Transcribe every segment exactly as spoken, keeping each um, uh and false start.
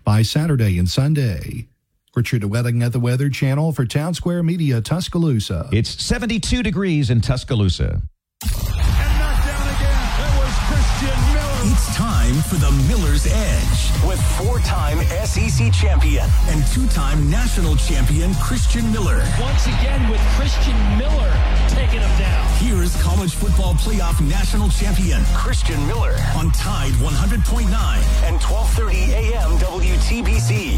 by Saturday and Sunday. Richard Wedding at the Weather Channel for Town Square Media, Tuscaloosa. It's seventy-two degrees in Tuscaloosa. It's time for the Miller's Edge with four-time S E C champion and two-time national champion Christian Miller. Once again with Christian Miller taking him down. Here's college football playoff national champion Christian Miller on Tide one hundred point nine and twelve thirty a.m. W T B C.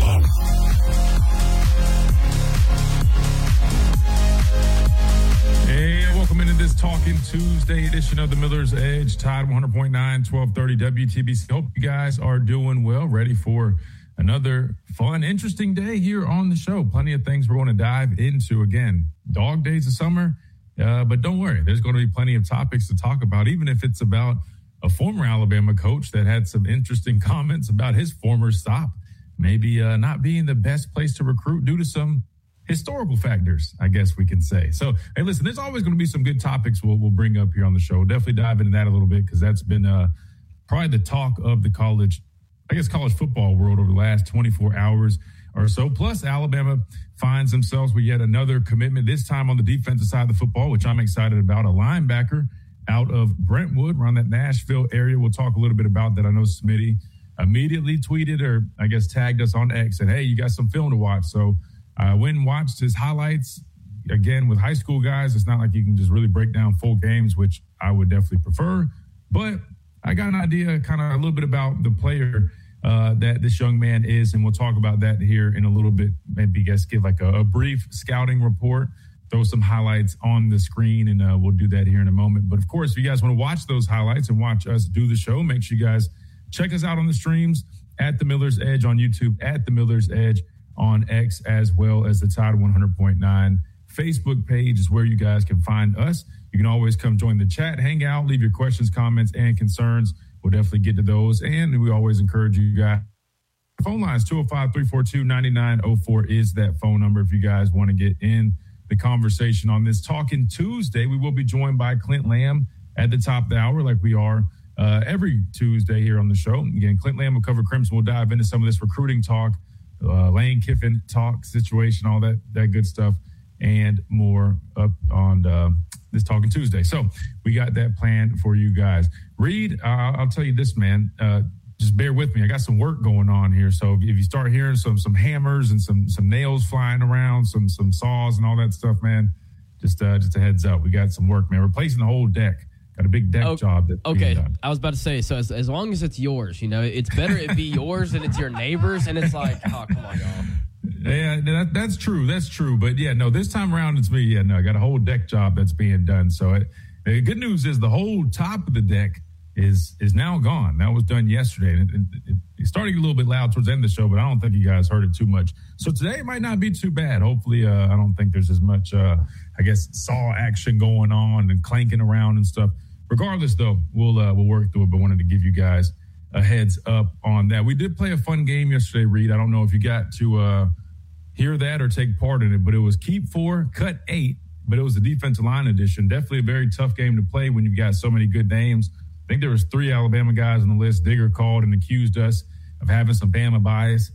Hey, welcome into this Talking Tuesday edition of the Miller's Edge, Tide one hundred point nine, twelve thirty W T B C. Hope you guys are doing well, ready for another fun, interesting day here on the show. Plenty of things we're going to dive into. Again, dog days of summer, uh, but don't worry, there's going to be plenty of topics to talk about, even if it's about a former Alabama coach that had some interesting comments about his former stop, maybe uh, not being the best place to recruit due to some historical factors, I guess we can say. So, hey, listen, there's always going to be some good topics we'll, we'll bring up here on the show. Definitely dive into that a little bit because that's been uh, probably the talk of the college, I guess, college football world over the last twenty-four hours or so. Plus, Alabama finds themselves with yet another commitment, this time on the defensive side of the football, which I'm excited about, a linebacker out of Brentwood, around that Nashville area. We'll talk a little bit about that. I know Smitty immediately tweeted or, I guess, tagged us on X and, hey, you got some film to watch. So, I uh, went and watched his highlights. Again, with high school guys, it's not like you can just really break down full games, which I would definitely prefer. But I got an idea, kind of a little bit about the player uh, that this young man is, and we'll talk about that here in a little bit. Maybe, I guess, give like a, a brief scouting report, throw some highlights on the screen, and uh, we'll do that here in a moment. But, of course, if you guys want to watch those highlights and watch us do the show, make sure you guys check us out on the streams at The Miller's Edge on YouTube, at The Miller's Edge on X, as well as the Tide one hundred point nine Facebook page is where you guys can find us. You can always come join the chat, hang out, leave your questions, comments, and concerns. We'll definitely get to those. And we always encourage you guys. Phone lines, two oh five, three four two, nine nine oh four is that phone number if you guys want to get in the conversation on this Talking Tuesday. We will be joined by Clint Lamb at the top of the hour like we are uh, every Tuesday here on the show. Again, Clint Lamb will cover Crimson. We'll dive into some of this recruiting talk, Uh, Lane Kiffin talk situation, all that that good stuff, and more up on uh, this Talking Tuesday. So we got that planned for you guys. Reed, uh, I'll tell you this, man. Uh, just bear with me. I got some work going on here. So if, if you start hearing some some hammers and some some nails flying around, some some saws and all that stuff, man, just uh, just a heads up. We got some work, man. Replacing the whole deck. Got a big deck oh, job. That okay, I was about to say, so as, as long as it's yours, you know, it's better it be yours than it's your neighbor's, and it's like, oh, come on, y'all. Yeah, that, that's true. That's true. But, yeah, no, this time around it's me. Yeah, no, I got a whole deck job that's being done. So it, the good news is the whole top of the deck is is now gone. That was done yesterday. And it, it, it's starting a little bit loud towards the end of the show, but I don't think you guys heard it too much. So today it might not be too bad. Hopefully, uh, I don't think there's as much, uh, I guess, saw action going on and clanking around and stuff. Regardless, though, we'll uh, we'll work through it, but wanted to give you guys a heads up on that. We did play a fun game yesterday, Reed. I don't know if you got to uh, hear that or take part in it, but it was keep four, cut eight, but it was the defensive line edition. Definitely a very tough game to play when you've got so many good names. I think there was three Alabama guys on the list. Digger called and accused us of having some Bama bias.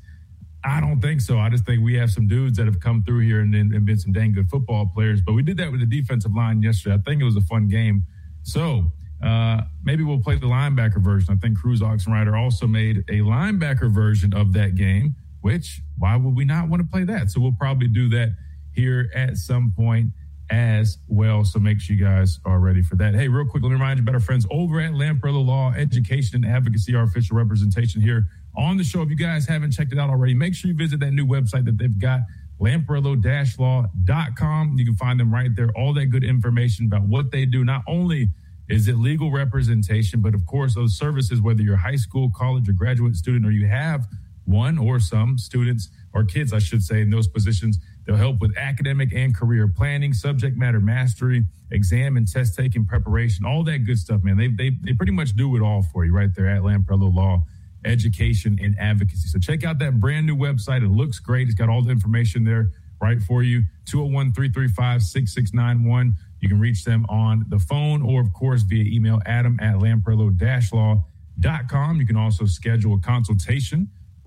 I don't think so. I just think we have some dudes that have come through here and, and been some dang good football players, but we did that with the defensive line yesterday. I think it was a fun game. So uh, maybe we'll play the linebacker version. I think Cruz Oxenrider also made a linebacker version of that game, which why would we not want to play that? So we'll probably do that here at some point as well. So make sure you guys are ready for that. Hey, real quick, let me remind you about our friends over at Lamparello Law Education and Advocacy, our official representation here on the show. If you guys haven't checked it out already, make sure you visit that new website that they've got, lamparello dash law dot com. You can find them right there. All that good information about what they do. Not only is it legal representation, but of course those services, whether you're a high school, college, or graduate student, or you have one or some students or kids, I should say, in those positions, they'll help with academic and career planning, subject matter mastery, exam and test taking preparation, all that good stuff, man. They they they pretty much do it all for you right there at Lamparello Law Education and Advocacy. So check out that brand new website. It looks great. It's got all the information there right for you. two oh one, three three five, six six nine one. You can reach them on the phone or, of course, via email, adam at lamparello dash law dot com. You can also schedule a consultation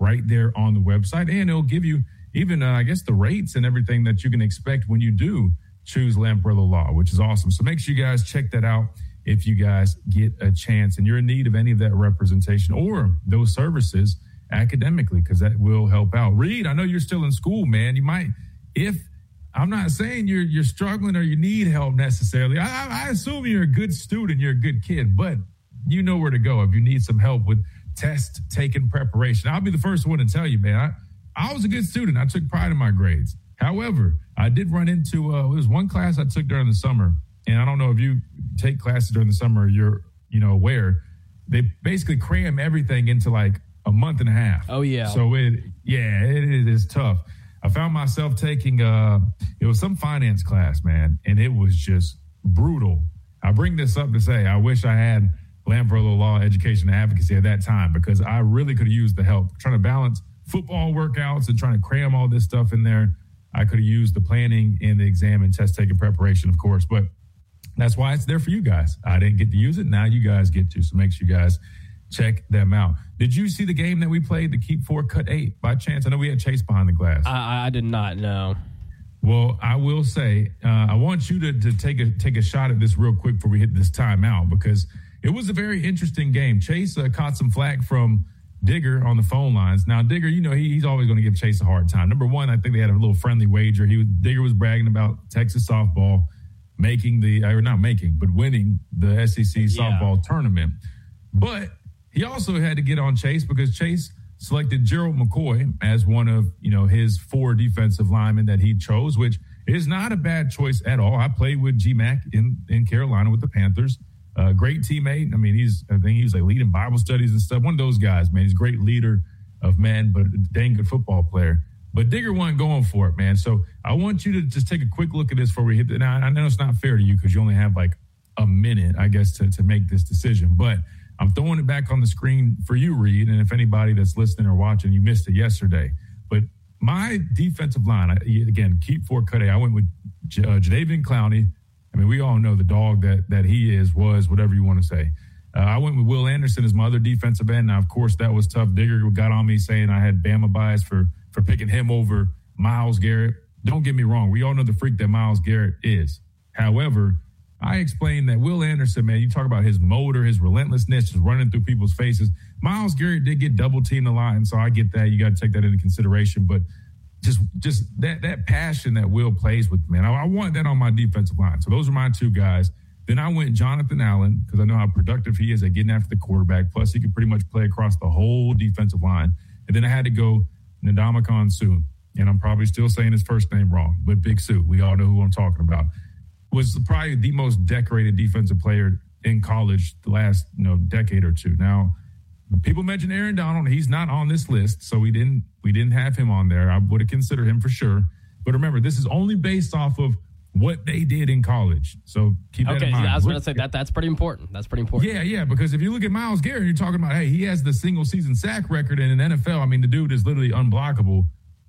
right there on the website, and it'll give you even, uh, I guess, the rates and everything that you can expect when you do choose Lamparello Law, which is awesome. So make sure you guys check that out if you guys get a chance and you're in need of any of that representation or those services academically, because that will help out. Reed, I know you're still in school, man. You might, if I'm not saying you're you're struggling or you need help necessarily. I, I assume you're a good student, you're a good kid, but you know where to go if you need some help with test taking preparation. I'll be the first one to tell you, man. I, I was a good student. I took pride in my grades. However, I did run into, uh, it was one class I took during the summer, and I don't know if you take classes during the summer, you're, you know, aware. They basically cram everything into like a month and a half. Oh, yeah. So, it, yeah, it, it is tough. I found myself taking, uh, it was some finance class, man, and it was just brutal. I bring this up to say I wish I had Lamparello Law Education and Advocacy at that time, because I really could have used the help. Trying to balance football workouts and trying to cram all this stuff in there, I could have used the planning and the exam and test taking preparation, of course, but that's why it's there for you guys. I didn't get to use it. Now you guys get to, so make sure you guys check them out. Did you see the game that we played, the Keep Four, Cut Eight, by chance? I know we had Chase behind the glass. I, I did not know. Well, I will say, uh, I want you to, to take a take a shot at this real quick before we hit this timeout, because it was a very interesting game. Chase uh, caught some flack from Digger on the phone lines. Now, Digger, you know, he, he's always going to give Chase a hard time. Number one, I think they had a little friendly wager. He was, Digger was bragging about Texas softball making the, or not making, but winning the S E C yeah. softball tournament. But he also had to get on Chase because Chase selected Gerald McCoy as one of, you know, his four defensive linemen that he chose, which is not a bad choice at all. I played with G-Mac in, in Carolina with the Panthers. Uh, great teammate. I mean, he's, I think he's like leading Bible studies and stuff. One of those guys, man. He's a great leader of men, but a dang good football player. But Digger wasn't going for it, man. So I want you to just take a quick look at this before we hit the, now I know it's not fair to you because you only have like a minute, I guess, to, to make this decision, but I'm throwing it back on the screen for you, Reed. And if anybody that's listening or watching, you missed it yesterday, but my defensive line, I, again, Keep Four, Cut Eight. I went with J- uh, Jadeveon Clowney. I mean, we all know the dog that that he is, was, whatever you want to say. Uh, I went with Will Anderson as my other defensive end. Now, of course, that was tough. Digger got on me saying I had Bama bias for, for picking him over Myles Garrett. Don't get me wrong. We all know the freak that Myles Garrett is. However, I explained that Will Anderson, man, you talk about his motor, his relentlessness, just running through people's faces. Myles Garrett did get double-teamed a lot, and so I get that. You got to take that into consideration. But just just that that passion that Will plays with, man, I, I want that on my defensive line. So those are my two guys. Then I went Jonathan Allen because I know how productive he is at getting after the quarterback. Plus, he can pretty much play across the whole defensive line. And then I had to go Ndamukong Suh. And I'm probably still saying his first name wrong, but Big Sue, we all know who I'm talking about, was probably the most decorated defensive player in college the last you know decade or two. Now, people mention Aaron Donald. He's not on this list, so we didn't we didn't have him on there. I would have considered him for sure. But remember, this is only based off of what they did in college. So keep that okay, in mind. Okay, I was going to say that that's pretty important. That's pretty important. Yeah, yeah, because if you look at Myles Garrett, you're talking about, hey, he has the single season sack record in an N F L. I mean, the dude is literally unblockable.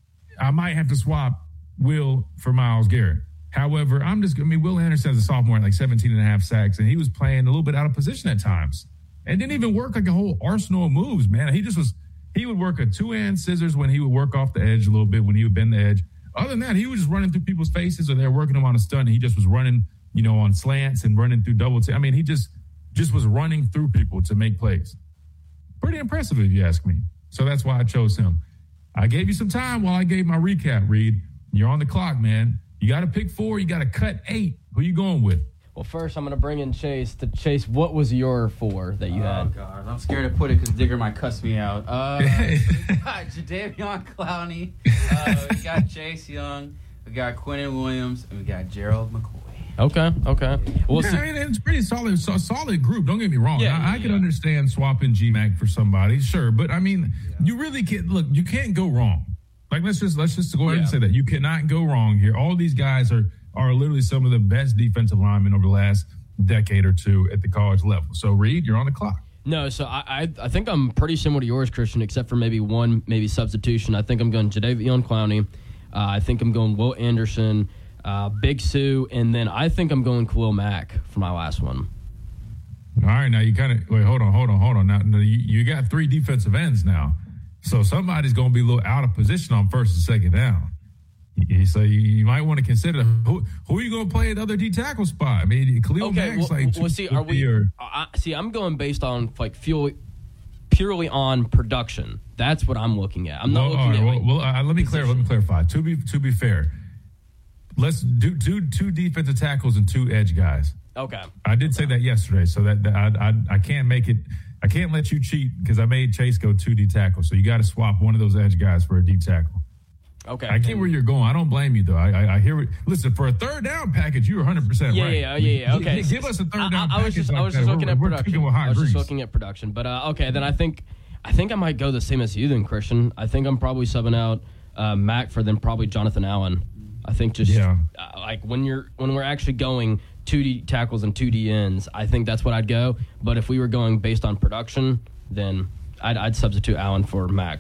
I might have to swap Will for Myles Garrett. However, I'm just, I mean, Will Anderson as a sophomore had like seventeen and a half sacks, and he was playing a little bit out of position at times. And didn't even work like a whole arsenal of moves, man. He just was, he would work a two-hand scissors when he would work off the edge a little bit, when he would bend the edge. Other than that, he was just running through people's faces or they were working him on a stunt, and he just was running, you know, on slants and running through double T. I mean, he just, just was running through people to make plays. Pretty impressive if you ask me. So that's why I chose him. I gave you some time while I gave my recap, Reed. You're on the clock, man. You got to pick four. You got to cut eight. Who you going with? Well, first I'm going to bring in Chase. To Chase, what was your four that you oh, had? Oh, God. I'm scared to put it because Digger might cuss me out. Uh, we got Jadeveon Clowney. Uh, we got Chase Young. We got Quinnen Williams. And we got Gerald McCoy. Okay, okay. Well, yeah, so, I mean, it's a pretty solid, so solid group. Don't get me wrong. Yeah, I, I yeah. can understand swapping G-Mac for somebody, sure. But, I mean, yeah. you really can't – look, you can't go wrong. Like, let's just let's just go ahead yeah. and say that. You cannot go wrong here. All these guys are are literally some of the best defensive linemen over the last decade or two at the college level. So, Reed, you're on the clock. No, so I, I I think I'm pretty similar to yours, Christian, except for maybe one maybe substitution. I think I'm going Jadeveon Clowney. Uh, I think I'm going Will Anderson, uh, Big Sue, and then I think I'm going Khalil Mack for my last one. All right, now you kind of – wait, hold on, hold on, hold on. Now, now you, you got three defensive ends now. So somebody's going to be a little out of position on first and second down. So you might want to consider who, who are you going to play at the other D tackle spot? I mean, Khalil okay, Mack's well, like well see, are we? or, I, see, I'm going based on like fuel, purely on production. That's what I'm looking at. I'm not well, looking right, at. Well, like, well uh, let me clarify. Let me clarify. To be to be fair, let's do do two defensive tackles and two edge guys. Okay. I did say that yesterday, so that, that I, I I can't make it. I can't let you cheat because I made Chase go two D tackles. So you got to swap one of those edge guys for a D tackle. Okay. I get where you're going. I don't blame you, though. I, I, I hear it. Listen, for a third down package, you're one hundred percent yeah, right. Yeah, yeah, yeah. Okay. Give, give us a third down I, I, I was package just, like I was that. just looking we're, at we're production. with high I was grease. just looking at production. But, uh, okay, then I think I think I might go the same as you then, Christian. I think I'm probably subbing out uh, Mac for then probably Jonathan Allen. I think just yeah. uh, like when you're when we're actually going two D tackles and two D ends, I think that's what I'd go. But if we were going based on production, then I'd, I'd substitute Allen for Mac.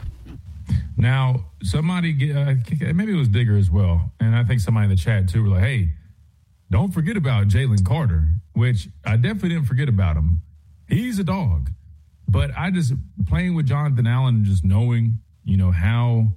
Now, somebody, uh, maybe it was Digger as well, and I think somebody in the chat too were like, hey, don't forget about Jalen Carter, which I definitely didn't forget about him. He's a dog. But I just, playing with Jonathan Allen and just knowing, you know, how,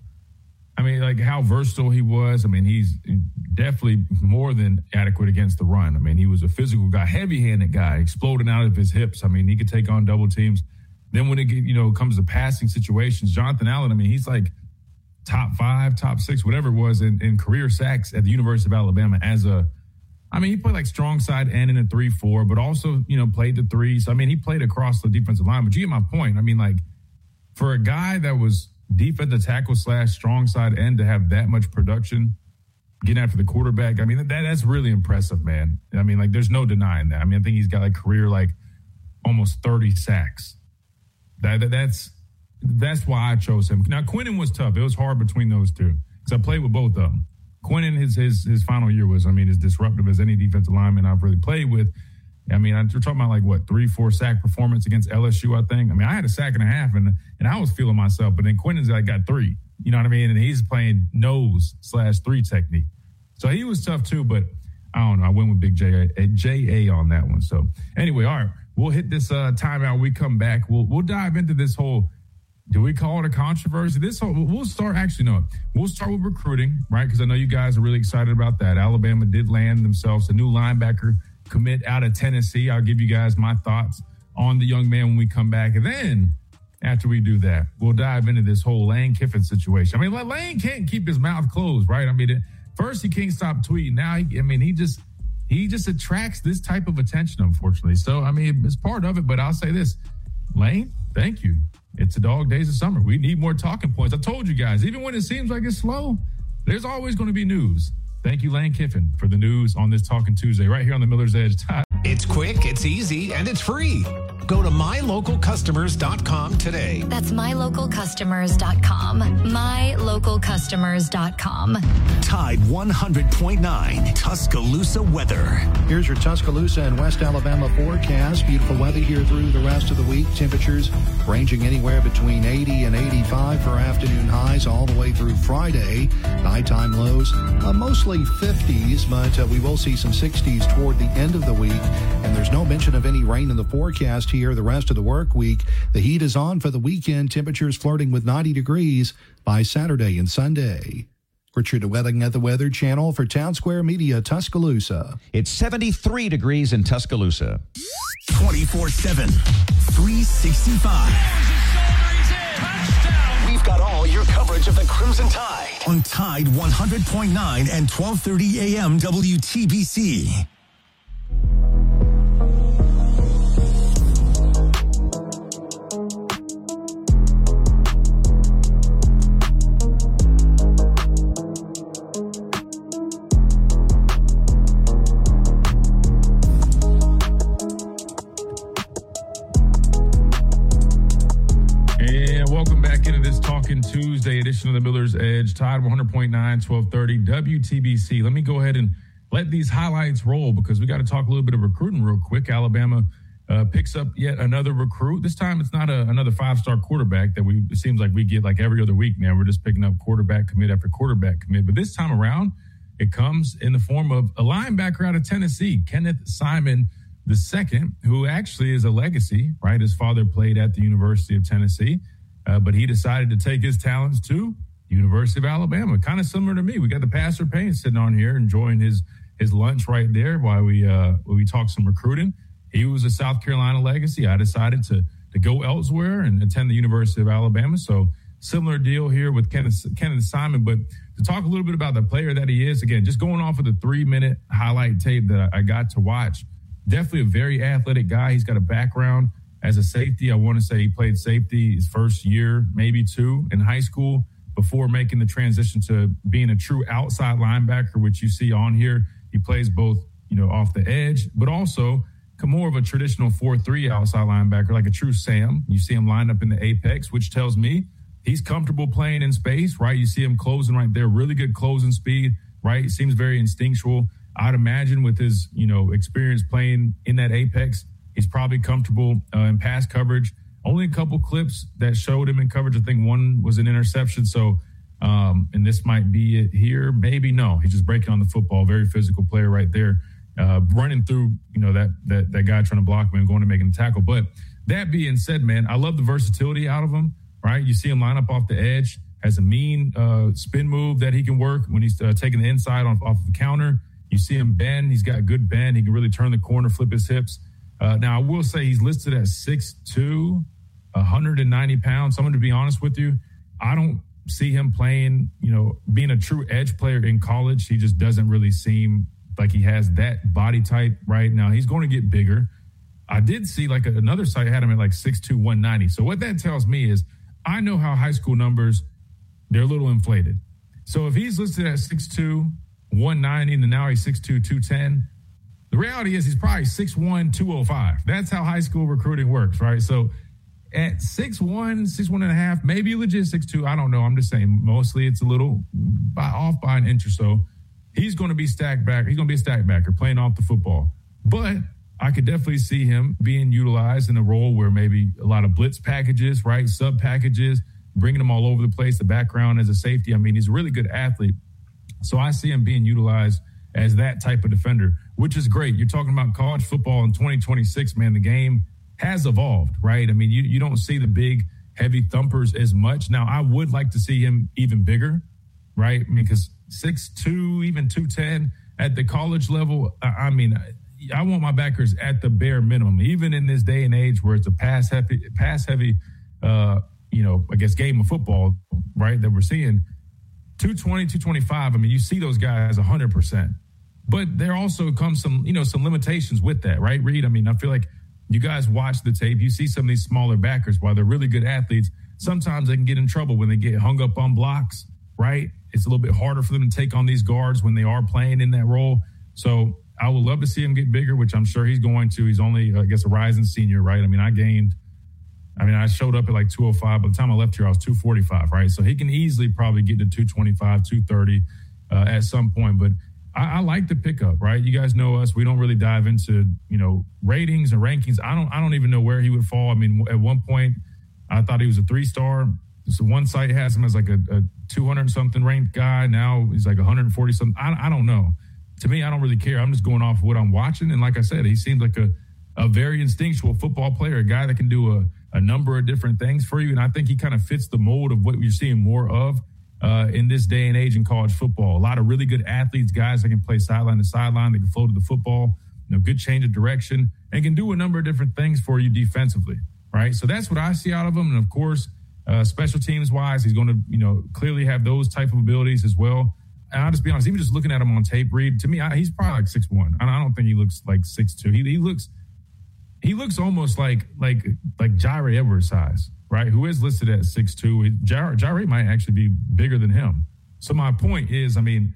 I mean, like how versatile he was. I mean, he's definitely more than adequate against the run. I mean, he was a physical guy, heavy-handed guy, exploding out of his hips. I mean, he could take on double teams. Then when it you know comes to passing situations, Jonathan Allen, I mean, he's like top five, top six, whatever it was in, in career sacks at the University of Alabama as a, I mean, he played like strong side and in a three four, but also, you know, played the three. So, I mean, he played across the defensive line. But you get my point. I mean, like, for a guy that was defensive tackle slash strong side end to have that much production, getting after the quarterback, I mean, that that's really impressive, man. I mean, like, there's no denying that. I mean, I think he's got like career, like, almost thirty sacks. That, that That's that's why I chose him. Now, Quinnen was tough. It was hard between those two because I played with both of them. Quinnen, his, his his final year was, I mean, as disruptive as any defensive lineman I've really played with. I mean, we're talking about like, what, three, four sack performance against L S U, I think. I mean, I had a sack and a half, and and I was feeling myself, but then Quinnen's like got three. You know what I mean? And he's playing nose slash three technique. So he was tough too, but I don't know. I went with Big J A, J A on that one. So anyway, all right, we'll hit this uh, timeout. When we come back, we'll we'll dive into this whole, do we call it a controversy? This whole, we'll start, actually, no, we'll start with recruiting, right? Because I know you guys are really excited about that. Alabama did land themselves a new linebacker commit out of Tennessee. I'll give you guys my thoughts on the young man when we come back. And then after we do that, we'll dive into this whole Lane Kiffin situation. I mean, Lane can't keep his mouth closed, right? I mean, it, first he can't stop tweeting. Now, he, I mean, he just he just attracts this type of attention, unfortunately. So, I mean, it's part of it. But I'll say this, Lane, thank you. It's the dog days of summer. We need more talking points. I told you guys, even when it seems like it's slow, there's always going to be news. Thank you, Lane Kiffin, for the news on this Talking Tuesday right here on the Miller's Edge. It's quick, it's easy, and it's free. Go to my local customers dot com today. That's my local customers dot com. my local customers dot com. Tide one hundred point nine Tuscaloosa weather. Here's your Tuscaloosa and West Alabama forecast. Beautiful weather here through the rest of the week. Temperatures ranging anywhere between eighty and eighty-five for afternoon highs all the way through Friday. Nighttime lows uh, mostly fifties, but uh, we will see some sixties toward the end of the week. And there's no mention of any rain in the forecast here the rest of the work week. The heat is on for the weekend. Temperatures flirting with ninety degrees by Saturday and Sunday. Richard Wedding at the Weather Channel for Town Square Media, Tuscaloosa. It's seventy-three degrees in Tuscaloosa. twenty-four seven, three sixty-five. We've got all your coverage of the Crimson Tide on Tide one hundred point nine and twelve thirty a.m. W T B C. Tuesday edition of the Miller's Edge, Tide one hundred point nine, twelve thirty W T B C. Let me go ahead and let these highlights roll because we got to talk a little bit of recruiting real quick. Alabama uh, picks up yet another recruit. This time it's not a, another five-star quarterback that we it seems like we get like every other week now. We're just picking up quarterback commit after quarterback commit. But this time around, it comes in the form of a linebacker out of Tennessee, Kenneth Simon the second, who actually is a legacy, right? His father played at the University of Tennessee. uh, but he decided to take his talents to University of Alabama. Kind of similar to me. We got the Pastor Payne sitting on here enjoying his his lunch right there while we uh, while we talk some recruiting. He was a South Carolina legacy. I decided to to go elsewhere and attend the University of Alabama. So similar deal here with Kenneth, Kenneth Simon. But to talk a little bit about the player that he is, again, just going off of the three-minute highlight tape that I got to watch, definitely a very athletic guy. He's got a background as a safety. I want to say he played safety his first year, maybe two, in high school before making the transition to being a true outside linebacker, which you see on here. He plays both, you know, off the edge, but also more of a traditional four three outside linebacker, like a true Sam. You see him lined up in the apex, which tells me he's comfortable playing in space, right? You see him closing right there, really good closing speed, right? He seems very instinctual. I'd imagine with his, you know, experience playing in that apex, he's probably comfortable uh, in pass coverage. Only a couple clips that showed him in coverage. I think one was an interception. So, um, and this might be it here. Maybe no. He's just breaking on the football. Very physical player right there. Uh, running through, you know, that that that guy trying to block him and going to make a tackle. But that being said, man, I love the versatility out of him, right? You see him line up off the edge, has a mean uh, spin move that he can work when he's uh, taking the inside on, off the counter. You see him bend. He's got good bend. He can really turn the corner, flip his hips. Uh, now, I will say he's listed at six two, one hundred ninety pounds. So I'm going to be honest with you. I don't see him playing, you know, being a true edge player in college. He just doesn't really seem like he has that body type right now. He's going to get bigger. I did see like a, another site had him at like six two, one ninety. So what that tells me is I know how high school numbers, they're a little inflated. So if he's listed at six two, one ninety, and then now he's six two, two ten, the reality is he's probably six one, two oh five. That's how high school recruiting works, right? So at six one, six one and a half, maybe legit six two, I don't know. I'm just saying mostly it's a little by, off by an inch or so. He's going to be stacked back. He's going to be a stack backer playing off the football. But I could definitely see him being utilized in a role where maybe a lot of blitz packages, right? Sub packages, bringing him all over the place, the background as a safety. I mean, he's a really good athlete. So I see him being utilized as that type of defender, which is great. You're talking about college football in twenty twenty-six, man. The game has evolved, right? I mean, you, you don't see the big, heavy thumpers as much. Now, I would like to see him even bigger, right? I mean, because six two, even two ten at the college level, I mean, I want my backers at the bare minimum, even in this day and age where it's a pass heavy, pass heavy, uh, you know, I guess game of football, right, that we're seeing. two twenty, two twenty-five, I mean, you see those guys one hundred percent. But there also comes some, you know, some limitations with that, right, Reed? I mean, I feel like you guys watch the tape, you see some of these smaller backers, while they're really good athletes, sometimes they can get in trouble when they get hung up on blocks, right? It's a little bit harder for them to take on these guards when they are playing in that role. So I would love to see him get bigger, which I'm sure he's going to. He's only, I guess, a rising senior, right? I mean, I gained, I mean, I showed up at like two oh five. By the time I left here, I was two forty-five, right? So he can easily probably get to two twenty-five, two thirty uh, at some point. But I, I like the pickup, right? You guys know us. We don't really dive into, you know, ratings and rankings. I don't, I don't even know where he would fall. I mean, at one point, I thought he was a three-star. So one site has him as like a, a two hundred something ranked guy. Now he's like one hundred forty something. I, I don't know. To me, I don't really care. I'm just going off of what I'm watching. And like I said, he seems like a, a very instinctual football player, a guy that can do a, a number of different things for you. And I think he kind of fits the mold of what you're seeing more of uh, in this day and age in college football. A lot of really good athletes, guys that can play sideline to sideline, they can flow to the football, you know, good change of direction, and can do a number of different things for you defensively, right? So that's what I see out of him. And of course, Uh, special teams wise, he's going to, you know, clearly have those type of abilities as well. And I'll just be honest, even just looking at him on tape, Reed, to me, I, he's probably like six one. I don't think he looks like six two. He, he looks, he looks almost like like like Jaire Edwards size, right? Who is listed at six two. Jaire, Jaire might actually be bigger than him. So my point is, I mean,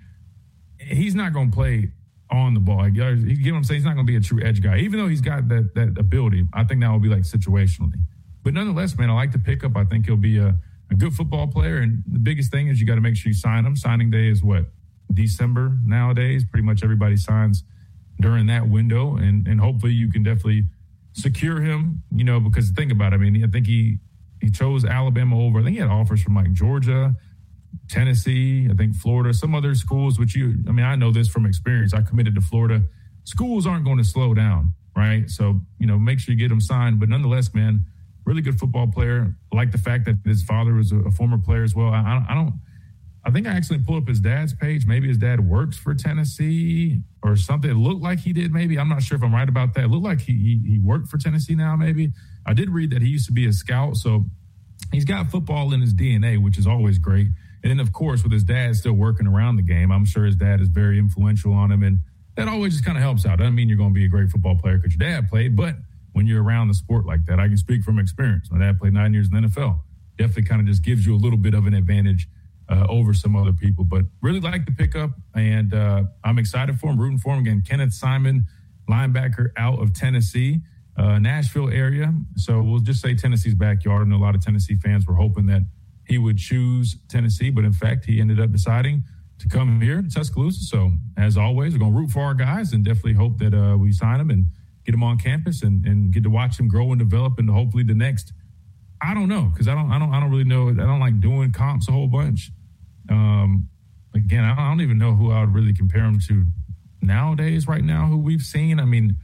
he's not going to play on the ball. Like, you get what I'm saying? He's not going to be a true edge guy, even though he's got that that ability. I think that will be like situationally. But nonetheless, man, I like the pickup. I think he'll be a, a good football player. And the biggest thing is you got to make sure you sign him. Signing day is what? December nowadays. Pretty much everybody signs during that window. And and hopefully you can definitely secure him, you know, because think about it. I mean, I think he, he chose Alabama over. I think he had offers from like Georgia, Tennessee, I think Florida, some other schools, which you, I mean, I know this from experience. I committed to Florida. Schools aren't going to slow down, right? So, you know, make sure you get them signed. But nonetheless, man, really good football player. I like the fact that his father was a, a former player as well. I, I, I don't. I think I actually pulled up his dad's page. Maybe his dad works for Tennessee or something. It looked like he did. Maybe I'm not sure if I'm right about that. It looked like he he, he worked for Tennessee now. Maybe I did read that he used to be a scout, so he's got football in his D N A, which is always great. And then, of course, with his dad still working around the game, I'm sure his dad is very influential on him, and that always just kind of helps out. Doesn't mean you're going to be a great football player because your dad played, but when you're around the sport like that, I can speak from experience. My dad played nine years in the N F L. Definitely kind of just gives you a little bit of an advantage uh, over some other people. But really like the pickup, and uh, I'm excited for him, rooting for him. Again, Kenneth Simon, linebacker out of Tennessee, uh, Nashville area. So we'll just say Tennessee's backyard. I know a lot of Tennessee fans were hoping that he would choose Tennessee, but in fact, he ended up deciding to come here to Tuscaloosa. So as always, we're going to root for our guys and definitely hope that uh, we sign him and get him on campus and, and get to watch him grow and develop into hopefully the next. I don't know, because I don't, I don't, I don't really know. I don't like doing comps a whole bunch. Um, again, I don't even know who I would really compare him to nowadays. Right now, who we've seen. I mean,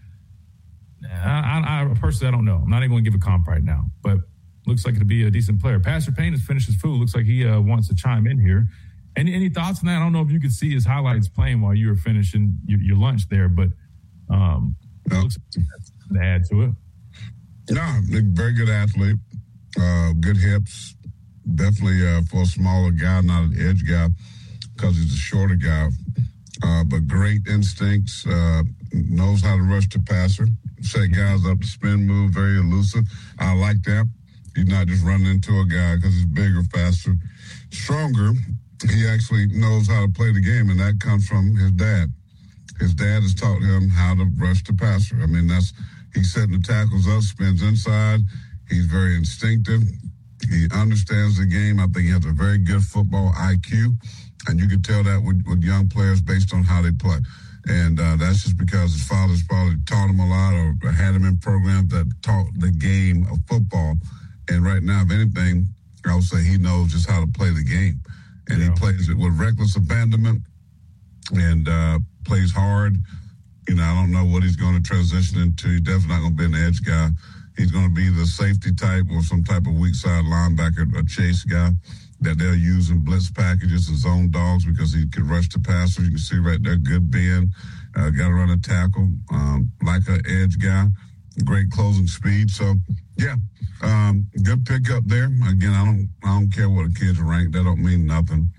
I, I, I personally, I don't know. I'm not even going to give a comp right now, but looks like it'll be a decent player. Pastor Payne has finished his food. Looks like he uh, wants to chime in here. Any any thoughts on that? I don't know if you could see his highlights playing while you were finishing your, your lunch there, but um, no. looks like to add to it. No, very good athlete. Uh, good hips, definitely uh, for a smaller guy, not an edge guy, because he's a shorter guy. Uh, but great instincts, uh, knows how to rush the passer, set guys up to spin move, very elusive. I like that. He's not just running into a guy because he's bigger, faster, stronger. He actually knows how to play the game, and that comes from his dad. His dad has taught him how to rush the passer. I mean, that's he's setting the tackles up, spins inside. He's very instinctive. He understands the game. I think he has a very good football I Q, and you can tell that with, with young players based on how they play. And uh, that's just because his father's probably taught him a lot or had him in programs that taught the game of football. And right now, if anything, I would say he knows just how to play the game. And yeah. he plays it with reckless abandonment and uh, plays hard. You know, I don't know what he's going to transition into. He's definitely not going to be an edge guy. He's going to be the safety type or some type of weak side linebacker, a chase guy that they'll use in blitz packages and zone dogs because he can rush the passer. You can see right there, good bend, uh, got to run a tackle, um, like an edge guy, great closing speed. So, yeah, um, good pickup there. Again, I don't, I don't care what a kid's ranked. That don't mean nothing.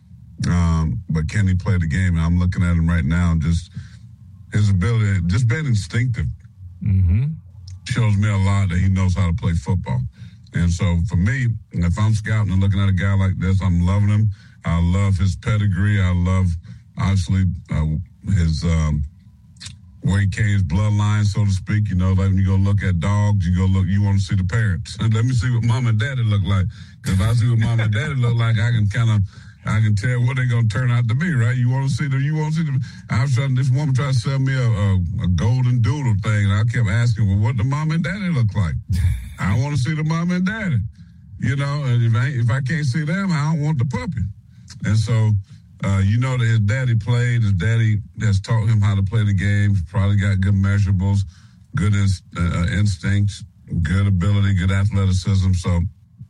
Um, but can he play the game? And I'm looking at him right now, and just his ability, just being instinctive. Mm-hmm. Shows me a lot that he knows how to play football. And so for me, if I'm scouting and looking at a guy like this, I'm loving him. I love his pedigree. I love, obviously, uh, his um, where he came, his bloodline, so to speak. You know, like when you go look at dogs, you go look, you want to see the parents. And let me see what mom and daddy look like. Because if I see what mom and daddy look like, I can kind of, I can tell what they're going to turn out to be, right? You want to see them, you want to see them. I was trying, this woman tried to sell me a, a, a golden doodle thing, and I kept asking, well, what the mom and daddy look like? I want to see the mom and daddy. You know, and if I, if I can't see them, I don't want the puppy. And so, uh, you know that his daddy played, his daddy has taught him how to play the game, probably got good measurables, good ins- uh, instincts, good ability, good athleticism. So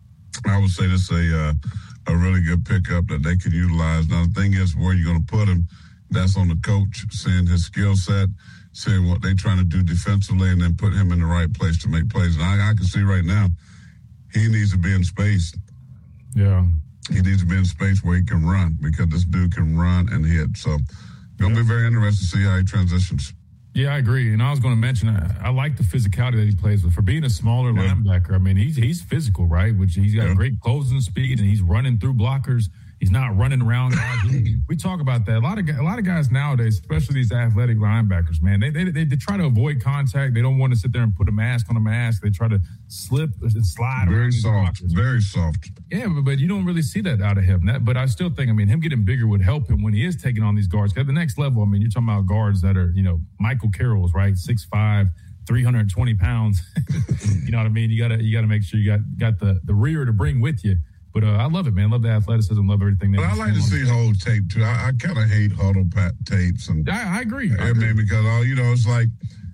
I would say this is a, uh, a really good pickup that they could utilize. Now, the thing is, where you're going to put him, that's on the coach, seeing his skill set, seeing what they're trying to do defensively, and then put him in the right place to make plays. And I, I can see right now, he needs to be in space. Yeah. He needs to be in space where he can run, because this dude can run and hit. So, going to yeah. be very interesting to see how he transitions. Yeah, I agree. And I was going to mention, I, I like the physicality that he plays with. For being a smaller yeah. linebacker, I mean, he's he's physical, right? Which he's got yeah. great closing speed, and he's running through blockers. He's not running around guys. We talk about that. A lot of a lot of guys nowadays, especially these athletic linebackers, man, they, they they they try to avoid contact. They don't want to sit there and put a mask on a mask. They try to slip and slide. Very soft, very soft. Yeah, but, but you don't really see that out of him. That, but I still think, I mean, him getting bigger would help him when he is taking on these guards. At the next level, I mean, you're talking about guards that are, you know, Michael Carroll's, right, six five, three hundred twenty pounds. You know what I mean? You gotta you gotta make sure you got got the the rear to bring with you. But uh, I love it, man. I love the athleticism. Love everything. But I like to see whole tape too. I, I kind of hate huddle pat tapes, and I, I agree. I, I agree. mean, because all you know, it's like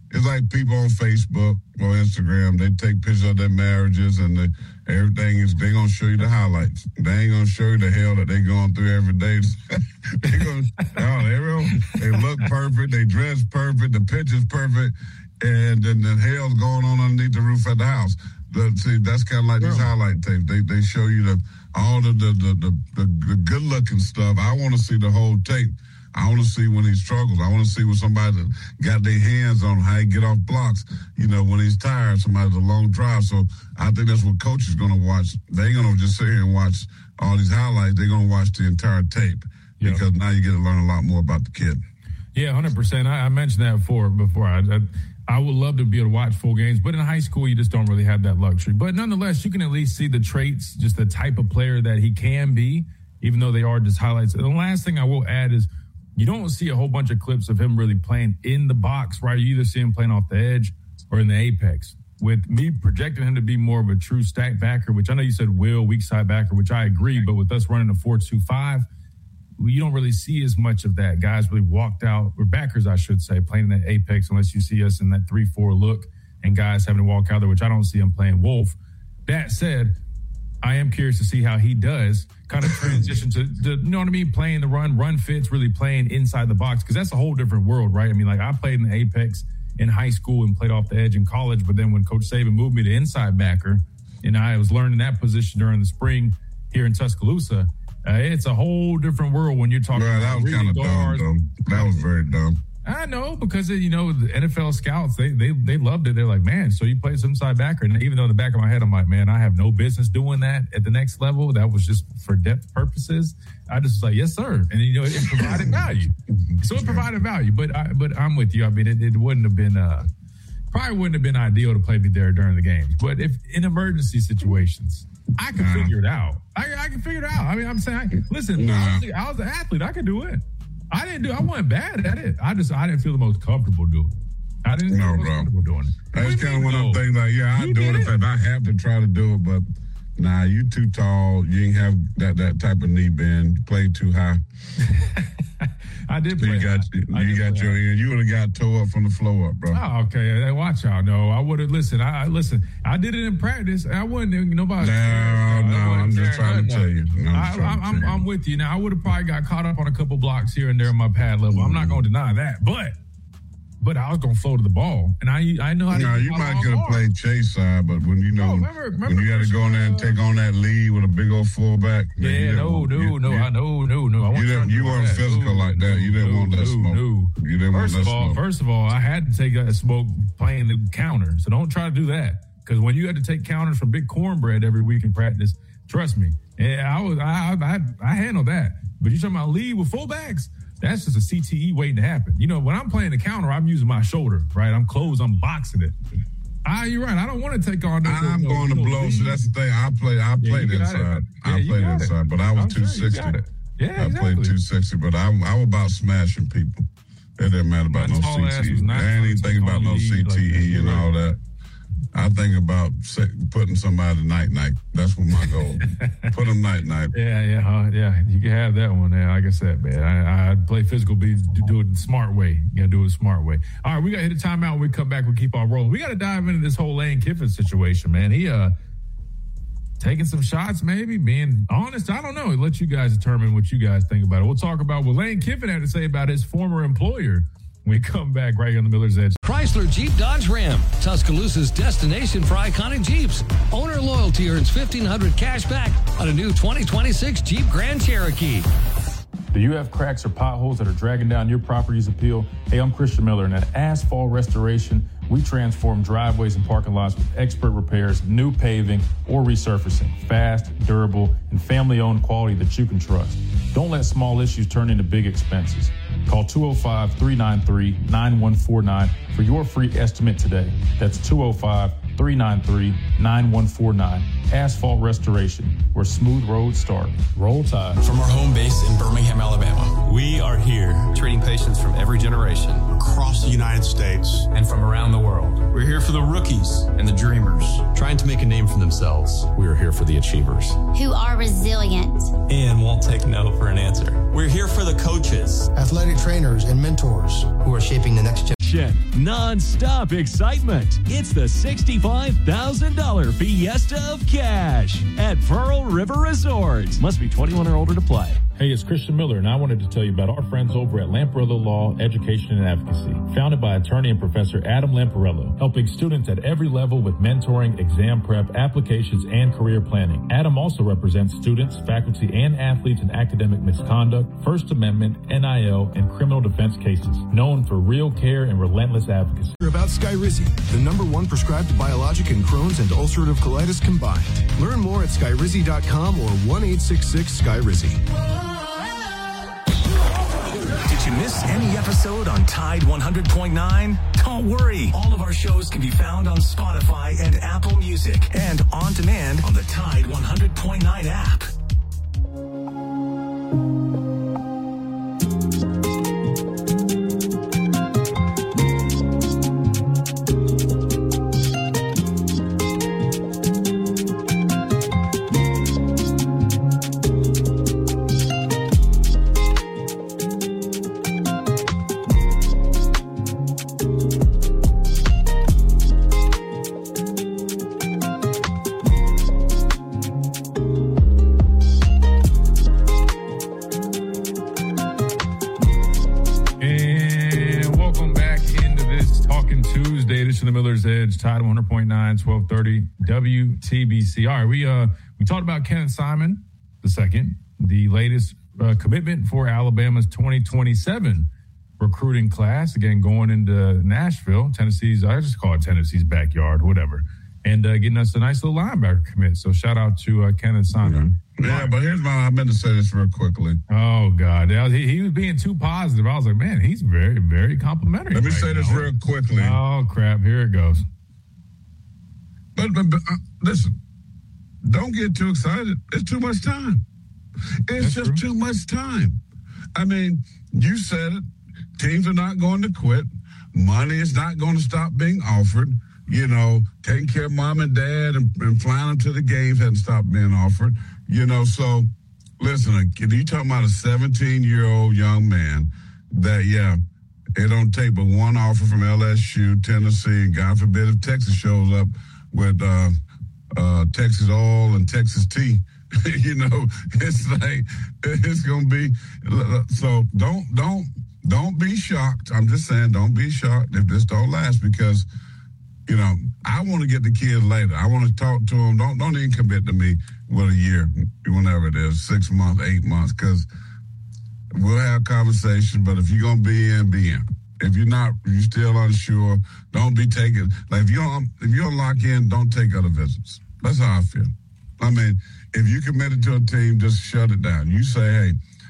it's like people on Facebook or Instagram, they take pictures of their marriages and they, everything is, they going to show you the highlights. They ain't going to show you the hell that they going through every day. they gonna, oh, they, real, they look perfect, they dress perfect, the picture's perfect, and then the hell's going on underneath the roof at the house. The, see, that's kind of like these highlight tapes. They they show you the all the the the, the, the, the good looking stuff. I want to see the whole tape. I want to see when he struggles. I want to see when somebody got their hands on him, how he get off blocks. You know, when he's tired, somebody's a long drive. So I think that's what coach is going to watch. They ain't going to just sit here and watch all these highlights. They're going to watch the entire tape yep. because now you get to learn a lot more about the kid. Yeah, one hundred percent. I, I mentioned that before. Before I, I I would love to be able to watch full games, but in high school, you just don't really have that luxury. But nonetheless, you can at least see the traits, just the type of player that he can be, even though they are just highlights. And the last thing I will add is you don't see a whole bunch of clips of him really playing in the box, right? You either see him playing off the edge or in the apex. With me projecting him to be more of a true stack backer, which I know you said will, weak side backer, which I agree, but with us running a four two five, you don't really see as much of that. Guys really walked out, or backers, I should say, playing in that apex unless you see us in that three four look and guys having to walk out there, which I don't see him playing Wolf. That said, I am curious to see how he does kind of transition to, to, you know what I mean, playing the run, run fits, really playing inside the box, because that's a whole different world, right? I mean, like I played in the apex in high school and played off the edge in college, but then when Coach Saban moved me to inside backer, and I was learning that position during the spring here in Tuscaloosa, Uh, it's a whole different world when you're talking Bro, about that was kind of dumb, though. That was very dumb. I know, because, you know, the N F L scouts, they they they loved it. They're like, man, so you play some side backer. And even though in the back of my head, I'm like, man, I have no business doing that at the next level. That was just for depth purposes. I just was like, yes, sir. And, you know, it, it provided value. So it provided value. But, I, but I'm with you. I mean, it, it wouldn't have been, uh, probably wouldn't have been ideal to play me there during the games. But if in emergency situations, I can nah. figure it out. I, I can figure it out. I mean, I'm saying, I, listen, nah. I, was, I was an athlete. I could do it. I didn't do. I wasn't bad at it. I just, I didn't feel the most comfortable doing it. I didn't no, feel the most bro. comfortable doing it. That's kind of one of them things. Like, yeah, I do it if I have to try to do it, but nah, you too tall. You ain't have that that type of knee bend. You played too high. I did so play you got, high. You got your end. You would have got toe up from the floor up, bro. Oh, okay. Hey, watch out. No, I would have. Listen, I listen. I did it in practice. I wasn't. Nobody. No, no. no I'm just trying to tell you. No, I'm, I, I'm, I'm, I'm with you. Now, I would have probably got caught up on a couple blocks here and there in my pad level. Mm. I'm not going to deny that, but. But I was going to flow to the ball. And I I know how to No, you might could have played chase side, but when you know, oh, remember, remember when you got to go in there and take on that lead with a big old fullback. Yeah, man, no, want, no, you, no, you, I know, no, no. I you didn't, you weren't that. physical no, like that. You didn't no, want that no, smoke. No. You didn't first want that of all, smoke. First of all, I had to take that smoke playing the counter. So don't try to do that. Because when you had to take counters from Big Cornbread every week in practice, trust me, yeah, I was I I, I handled that. But you talking about lead with fullbacks? That's just a C T E waiting to happen. You know, when I'm playing the counter, I'm using my shoulder, right? I'm closed, I'm boxing it. Ah, you're right. I don't want to take on. Those, I'm those, going to blow. Lead. So that's the thing. I play. I yeah, played inside. Yeah, I played inside, it. but I was I'm two sixty. Sure yeah, I exactly. played two sixty, but I, I was about smashing people. It didn't matter about my no C T E. I ain't even think about no C T E like and all that. I think about putting somebody night night. That's what my goal. Put them night night. Yeah, yeah, huh? yeah. You can have that one. There. Like I said, man, I, I play physical, but do it the smart way. You gotta do it the smart way. All right, we gotta hit a timeout. When we come back, we we'll keep on rolling. We gotta dive into this whole Lane Kiffin situation, man. He uh taking some shots, maybe being honest. I don't know. Let you guys determine what you guys think about it. We'll talk about what Lane Kiffin had to say about his former employer. We come back right here on the Miller's Edge. Chrysler Jeep Dodge Ram, Tuscaloosa's destination for iconic Jeeps. Owner loyalty earns fifteen hundred dollars cash back on a new twenty twenty-six Jeep Grand Cherokee. Do you have cracks or potholes that are dragging down your property's appeal? Hey, I'm Christian Miller, and at Asphalt Restoration, we transform driveways and parking lots with expert repairs, new paving, or resurfacing. Fast, durable, and family-owned quality that you can trust. Don't let small issues turn into big expenses. Call two oh five, three nine three, nine one four nine for your free estimate today. That's two oh five, three nine three, nine one four nine. Asphalt Restoration, where smooth roads start. Roll Tide. From our home base in Birmingham, Alabama, we are here treating patients from every generation across the United States and from around the world. We're here for the rookies and the dreamers trying to make a name for themselves. We are here for the achievers who are resilient and won't take no for an answer. We're here for the coaches, athletic trainers, and mentors who are shaping the next generation. celebration, non-stop excitement. It's the sixty-five thousand dollars Fiesta of Cash at Pearl River Resort. Must be twenty-one or older to play. Hey, it's Christian Miller, and I wanted to tell you about our friends over at Lamparello Law, Education and Advocacy. Founded by attorney and professor Adam Lamparello, helping students at every level with mentoring, exam prep, applications, and career planning. Adam also represents students, faculty, and athletes in academic misconduct, First Amendment, N I L, and criminal defense cases. Known for real care and relentless advocacy. About Skyrizi, the number one prescribed biologic in Crohn's and ulcerative colitis combined. Learn more at skyrizi dot com or one eight six six Skyrizi. Did you miss any episode on Tide one hundred point nine? Don't worry. All of our shows can be found on Spotify and Apple Music and on demand on the Tide one hundred point nine app. Tide one hundred point nine, twelve thirty W T B C. All right, we uh we talked about Kenneth Simon the second, the latest uh, commitment for Alabama's twenty twenty-seven recruiting class. Again, going into Nashville, Tennessee's, I just call it Tennessee's backyard, whatever, and uh, getting us a nice little linebacker commit. So shout out to uh, Kenneth Simon. Yeah, yeah, but here's my, I meant to say this real quickly. Oh, God. He, he was being too positive. I was like, man, he's very, very complimentary. Let me right say now. this real quickly. Oh, crap. Here it goes. But, but, but uh, listen, don't get too excited. It's too much time. It's That's just true. too much time. I mean, you said it. Teams are not going to quit. Money is not going to stop being offered. You know, taking care of mom and dad and, and flying them to the games hasn't stopped being offered. You know, so listen, you talking about a seventeen-year-old young man that, yeah, it don't take but one offer from L S U, Tennessee, and God forbid if Texas shows up with uh, uh, Texas Oil and Texas Tea. You know, it's like it's gonna be. So don't don't don't be shocked. I'm just saying, don't be shocked if this don't last because. You know, I want to get the kid later. I want to talk to him. Don't don't even commit to me with a year, whenever it is, six months, eight months, because we'll have conversation. But if you're gonna be in, be in. If you're not, you're still unsure. Don't be taking like if you don't if you don't lock in, don't take other visits. That's how I feel. I mean, if you committed to a team, just shut it down. You say, hey,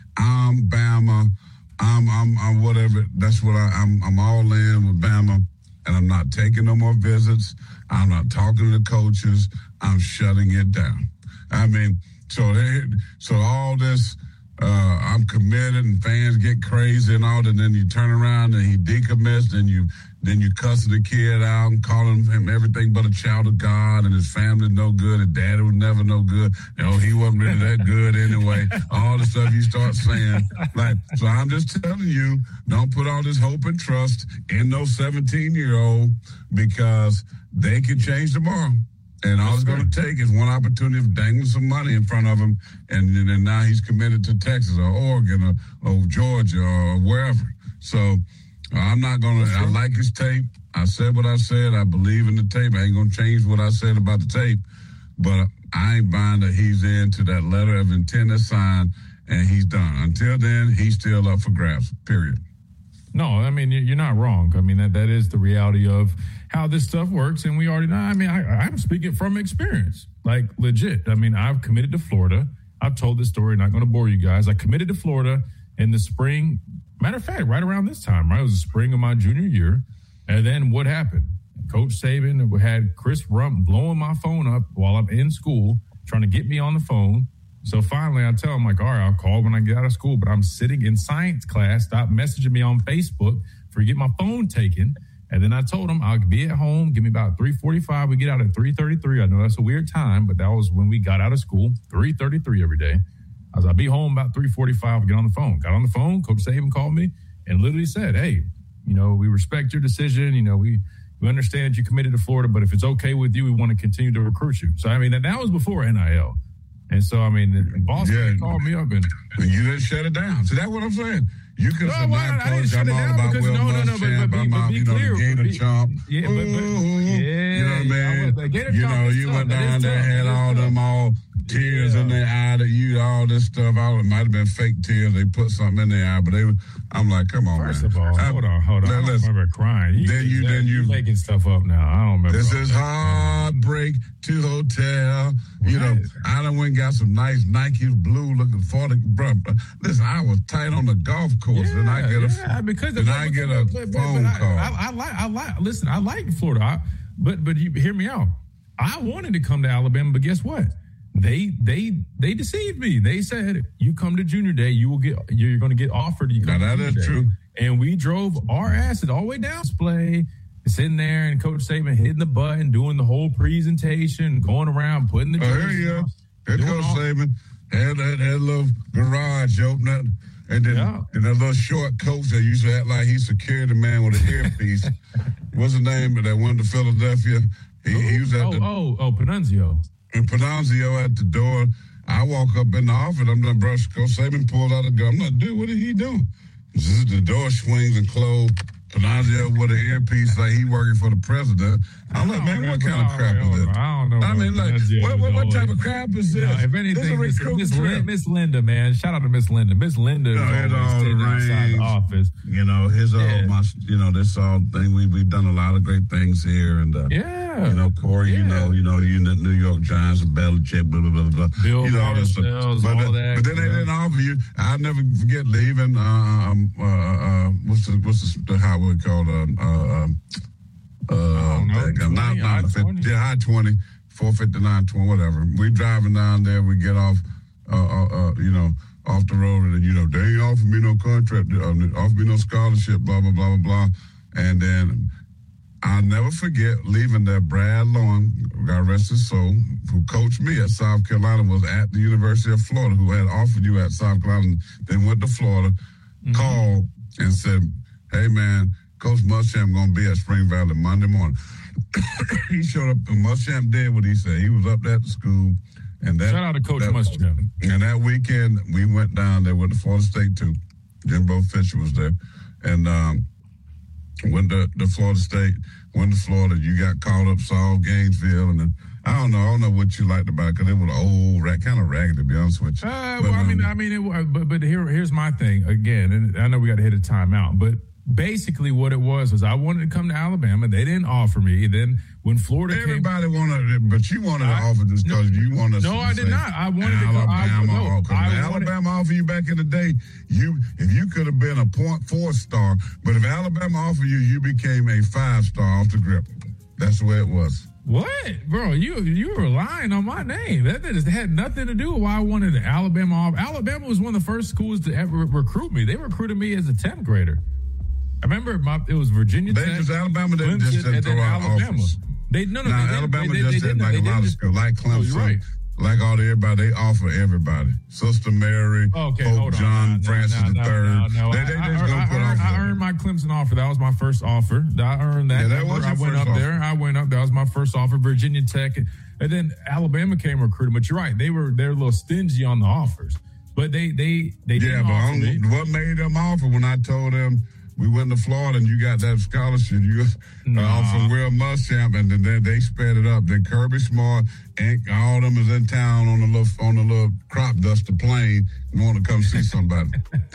I'm Bama. I'm I'm I'm whatever. That's what I, I'm. I'm all in with Bama. And I'm not taking no more visits. I'm not talking to the coaches. I'm shutting it down. I mean, so they, so all this, uh, I'm committed, and fans get crazy and all that. And then you turn around and he decommits, and you then you cussing the kid out and calling him everything but a child of God, and his family no good, and daddy was never no good. You know, he wasn't really that good anyway. All the stuff you start saying, like, so I'm just telling you, don't put all this hope and trust in those seventeen-year-old because they can change tomorrow. And all it's going to take is one opportunity of dangling some money in front of him, and then now he's committed to Texas or Oregon or, or Georgia or wherever. So uh, I'm not going to – I like his tape. I said what I said. I believe in the tape. I ain't going to change what I said about the tape. But I ain't buying that he's into that letter of intent that's signed, and he's done. Until then, he's still up for grabs, period. No, I mean, you're not wrong. I mean, that, that is the reality of how this stuff works. And we already know. I mean, I, I'm speaking from experience, like legit. I mean, I've committed to Florida. I've told this story, not going to bore you guys. I committed to Florida in the spring. Matter of fact, right around this time, right? It was the spring of my junior year. And then what happened? Coach Saban had Chris Rump blowing my phone up while I'm in school, trying to get me on the phone. So finally, I tell him, like, all right, I'll call when I get out of school. But I'm sitting in science class. Stop messaging me on Facebook for get my phone taken. And then I told him I'll be at home. Give me about three forty-five. We get out at three thirty-three. I know that's a weird time, but that was when we got out of school, three thirty-three every day. I was, I'll be home about three forty-five. Get on the phone. Got on the phone. Coach Saban called me and literally said, hey, you know, we respect your decision. You know, we, we understand you committed to Florida, but if it's okay with you, we want to continue to recruit you. So, I mean, and that was before N I L. And so, I mean, Boston yeah. called me up and, and you didn't shut it down. So that's what I'm saying. You could have no, said, I, I didn't shut it down because no, no, no, but, but, be, but be you know, clear. The Gator be, chomp. Yeah, but, but, yeah, you know what I mean? Was, Gator you know, you went down there, had all tough. them all tears yeah. in their eye that you, all this stuff. All, it might have been fake tears. They put something in their eye, but they were, I'm like, come on, First man. of all, I, hold on, hold on. I don't remember crying. You, then you, you then you, you're making stuff up now. I don't remember. This is Heartbreak to Hotel. What? You know, I done went and got some nice Nike blue looking for the, bro. Listen, I was tight on the golf course, yeah, and I get a, yeah, because and I get a but, but, phone but call. I, I, I like, I like. Listen, I like Florida, I, but but you hear me out. I wanted to come to Alabama, but guess what? They they they deceived me. They said you come to junior day, you will get you're going to get offered. You now that is day. true. And we drove our asses all the way down display, sitting there, and Coach Saban hitting the button, doing the whole presentation, going around, putting the. Oh, here you are. Here Coach all- Saban had that, that little garage open up, and then yeah. and that little short coach that used to act like he's security man with an earpiece. What's the name of that went to Philadelphia? He, he was at oh, the, oh, oh, Panunzio. And Panunzio at the door. I walk up in the office. I'm not brush. Coach Saban pulled out a gun. I'm not, dude, what did he do? This is the door swings and closed. Panunzio with an earpiece like he working for the president. I'm like, man, what kind of crap is this? I don't know. I mean, like, what, what, what type of crap is this? No, if anything, Miss Lin, Miss Linda, man. Shout out to Miss Linda. Miss Linda is no, always sitting outside the office. You know, his all, yeah. my, you know, this all thing. We, we've done a lot of great things here. And, uh, yeah. you know, Corey, yeah. you know, you know, you the New York Giants, Belichick, blah, blah, blah, blah. Bill you know, all this stuff. But, all that, but then they didn't offer you. I'll never forget leaving, uh, um, uh, uh, what's the, what's the, the highway called? Um, uh, uh, not, not fifty, yeah, high twenty, four fifty-nine, twenty, whatever. We driving down there, we get off, uh, uh, uh, you know, off the road, and you know, they ain't offer me no contract, uh, offer me no scholarship, blah, blah, blah, blah, blah. And then I'll never forget leaving there, Brad Lowen, God rest his soul, who coached me at South Carolina, was at the University of Florida, who had offered you at South Carolina, then went to Florida, mm-hmm. called and said, hey, man, Coach Muschamp going to be at Spring Valley Monday morning. He showed up, and Muschamp did what he said. He was up there at the school. And that, Shout out to Coach that, Muschamp. And that weekend, we went down there with the Florida State, too. Jimbo Fisher was there. And um, went to, to Florida State, went to Florida. You got called up, saw Gainesville, and then I don't know. I don't know what you liked about it because it was old, rag, kind of ragged, to be honest with you. Uh, but, well, um, I mean, I mean, it, but but here here's my thing again, and I know we got to hit a timeout, but basically what it was was I wanted to come to Alabama. They didn't offer me. Then when Florida everybody came, wanted, but you wanted I, to offer this because no, you wanted. No, I did say, not. I wanted to Alabama. come. I, no, I Alabama offered you back in the day. You if you could have been a point four star, but if Alabama offered you, you became a five star off the grip. That's the way it was. What, bro? You you were lying on my name. That, that just had nothing to do with why I wanted Alabama off. Alabama was one of the first schools to ever recruit me. They recruited me as a tenth grader. I remember my, it was Virginia they Tech, just Alabama didn't just and throw then out Alabama. offers. They no no. Nah, they Alabama they, just they, did they, like they, a lot of just, schools, like Clemson. Oh, right. Like all the everybody, they offer everybody. Sister Mary, okay, Pope hold on. John, no, no, Francis no, the no, Third. No, no, they, I, they I, just I, gonna put I, off I earned my Clemson offer. That was my first offer. I earned that. Yeah, that was I your went first up offer. there. I went up. That was my first offer. Virginia Tech, and then Alabama came recruiting. But you're right. They were they're a little stingy on the offers. But they they they yeah. didn't But offer I'm, me. what made them offer when I told them we went to Florida and you got that scholarship? You uh, Nah. from Will Muschamp, and then they, they sped it up. Then Kirby Smart and all of them is in town on the little on the little crop duster plane and want to come see somebody.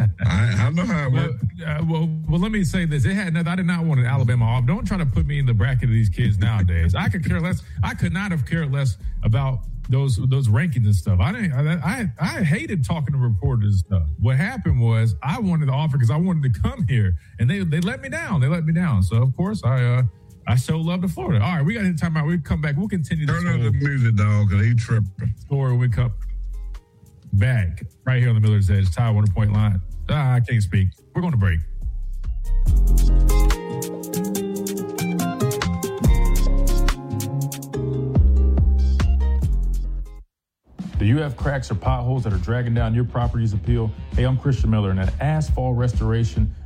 I, I know how it Well, works. uh, well, well, let me say this. It had nothing. I did not want an Alabama off. Don't try to put me in the bracket of these kids nowadays. I could care less. I could not have cared less about those those rankings and stuff. I didn't. I I, I hated talking to reporters and stuff. What happened was I wanted to offer because I wanted to come here, and they they let me down. They let me down. So of course I uh I show love to Florida. All right, we got to hit time out. We come back. We'll continue this Turn up the music, dog, because he tripping. story. We come back right here on the Miller's Edge, Tide one point line. Ah, I can't speak. We're going to break. Do you have cracks or potholes that are dragging down your property's appeal? Hey, I'm Christian Miller, and at Asphalt Restoration,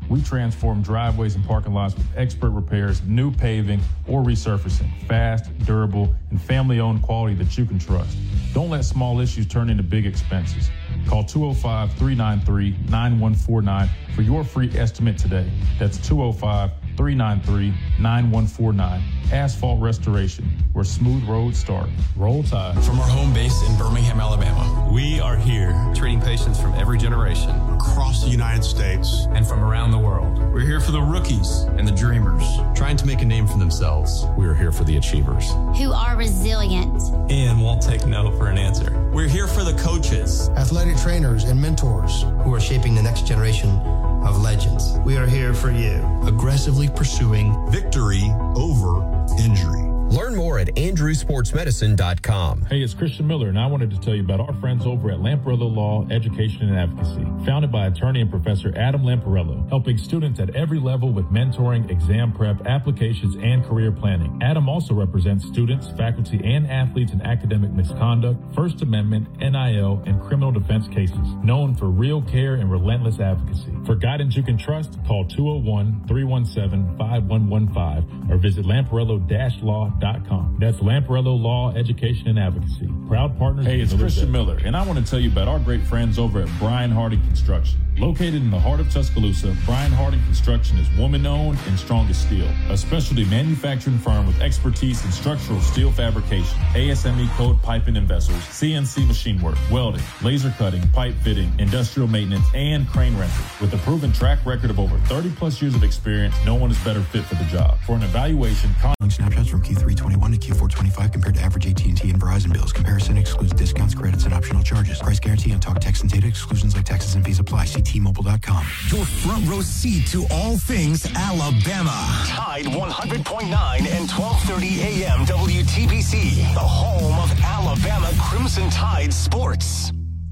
We transform driveways and parking lots with expert repairs, new paving, or resurfacing. Fast, durable, and family-owned quality that you can trust. Don't let small issues turn into big expenses. Call two oh five, three nine three, nine one four nine for your free estimate today. That's two oh five, three nine three, nine one four nine. Asphalt Restoration, where smooth roads start. Roll Tide. From our home base in Birmingham, Alabama, we are here treating patients from every generation across the United States and from around the world. We're here for the rookies and the dreamers, trying to make a name for themselves. We're here for the achievers, who are resilient and won't take no for an answer. We're here for the coaches, athletic trainers, and mentors who are shaping the next generation of legends. We are here for you, aggressively pursuing victory over injury. Learn more at andrew sports medicine dot com. Hey, it's Christian Miller, and I wanted to tell you about our friends over at Lamparello Law, Education and Advocacy. Founded by attorney and Professor Adam Lamparello, helping students at every level with mentoring, exam prep, applications, and career planning. Adam also represents students, faculty, and athletes in academic misconduct, First Amendment, N I L, and criminal defense cases. Known for real care and relentless advocacy. For guidance you can trust, call two oh one, three one seven, five one one five or visit lamparello dash law dot com. That's Lamparello Law, Education, and Advocacy. Proud partners. Hey, it's Christian Miller, and I want to tell you about our great friends over at Brian Harding Construction. Located in the heart of Tuscaloosa, Brian Harding Construction is woman-owned and strong as steel. A specialty manufacturing firm with expertise in structural steel fabrication, A S M E code piping and vessels, C N C machine work, welding, laser cutting, pipe fitting, industrial maintenance, and crane rentals. With a proven track record of over thirty plus years of experience, no one is better fit for the job. For an evaluation, con- snapshots from Q three twenty-one to Q four twenty-five compared to average A T and T and Verizon bills. Comparison excludes discounts, credits, and optional charges. Price guarantee on talk, text, and data exclusions like taxes and fees apply. See T Mobile dot com. Your front row seat to all things Alabama. Tide one hundred point nine and twelve thirty A M W T B C, the home of Alabama Crimson Tide sports.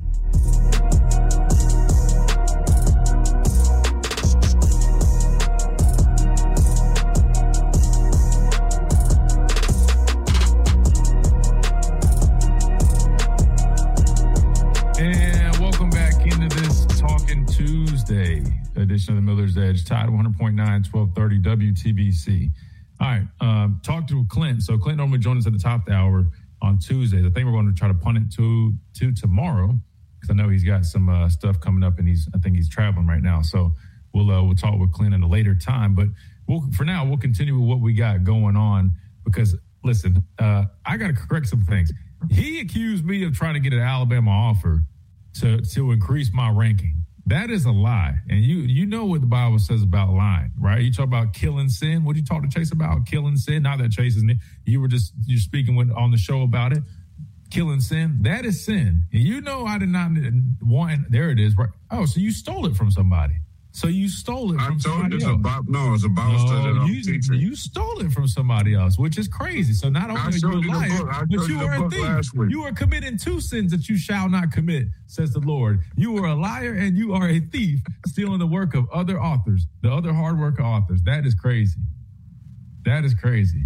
And welcome back into this Talking Tuesday edition of the Miller's Edge, Tide one hundred point nine, twelve thirty W T B C. All right, um, talk to Clint. So Clint normally joins us at the top of the hour on Tuesdays. I think we're going to try to punt it to to tomorrow because I know he's got some uh, stuff coming up, and he's I think he's traveling right now. So we'll uh, we'll talk with Clint at a later time. But we'll, for now, we'll continue with what we got going on because listen, uh, I got to correct some things. He accused me of trying to get an Alabama offer to to increase my ranking. That is a lie. And you you know what the Bible says about lying, right? You talk about killing sin. What did you talk to Chase about? Killing sin. Not that Chase is, you were just, you're speaking with, on the show about it. Killing sin. That is sin. And you know I did not want, there it is, right? Oh, so you stole it from somebody. So you stole it from somebody else. About, no, it's a Bible study that I'm you, teaching. You stole it from somebody else, which is crazy. So not only are you a liar, but you are a thief. You are committing two sins that you shall not commit, says the Lord. You are a liar and you are a thief, stealing the work of other authors, the other hard work of authors. That is crazy. That is crazy.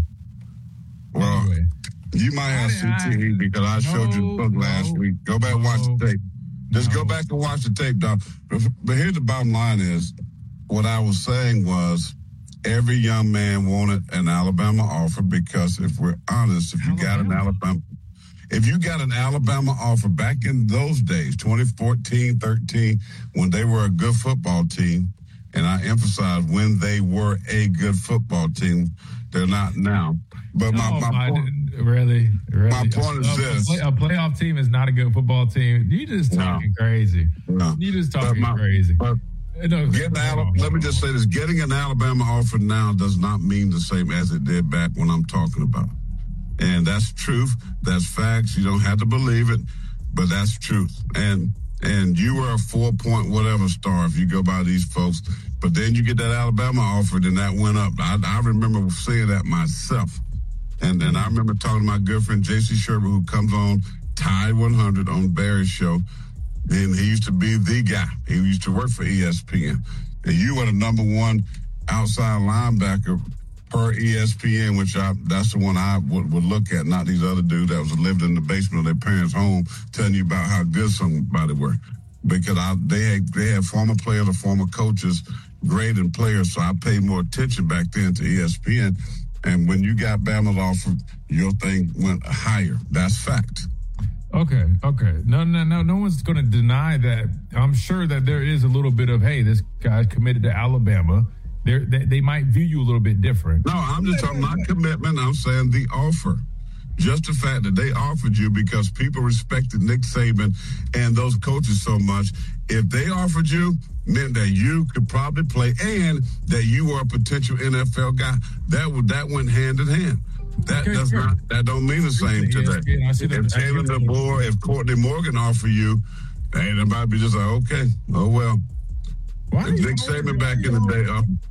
Well, anyway. You might have C T E because I showed no, you the book last no, week. Go back and watch no, the tape. Just no. go back and watch the tape, Doc. But, but here's the bottom line is, what I was saying was every young man wanted an Alabama offer because if we're honest, if you Alabama. got an Alabama, if you got an Alabama offer back in those days, twenty fourteen, thirteen, when they were a good football team, and I emphasize when they were a good football team, they're not now. But my, no, my point, really, really, my point is a, this: a, play, a playoff team is not a good football team. You just talking no. crazy. No. You just talking my, crazy. But no, getting Alabama, let me just say this: getting an Alabama offer now does not mean the same as it did back when I'm talking about. And that's truth. That's facts. You don't have to believe it, but that's truth. And and you were a four point whatever star if you go by these folks. But then you get that Alabama offer, then that went up. I, I remember seeing that myself. And then I remember talking to my good friend J C Sherber, who comes on Tide one hundred on Barry's show. And he used to be the guy. He used to work for E S P N. And you were the number one outside linebacker per E S P N, which I, that's the one I would, would look at, not these other dudes that was lived in the basement of their parents' home telling you about how good somebody were. because I, they had, they had former players or former coaches grading players, so I paid more attention back then to E S P N. And when you got Bama's offer, your thing went higher. That's fact. Okay, okay. No, no, no. No one's going to deny that. I'm sure that there is a little bit of, hey, this guy's committed to Alabama. They're, they they might view you a little bit different. No, I'm just talking about commitment. I'm saying the offer. Just the fact that they offered you because people respected Nick Saban and those coaches so much. If they offered you, meant that you could probably play and that you were a potential N F L guy. That would that went hand in hand. That Okay, does sure. not. That don't mean the same today. Yeah, I see that. If Taylor DeBoer, if Courtney Morgan offer you, hey, that might be just like, okay, oh well. Why If Nick Saban back in the day,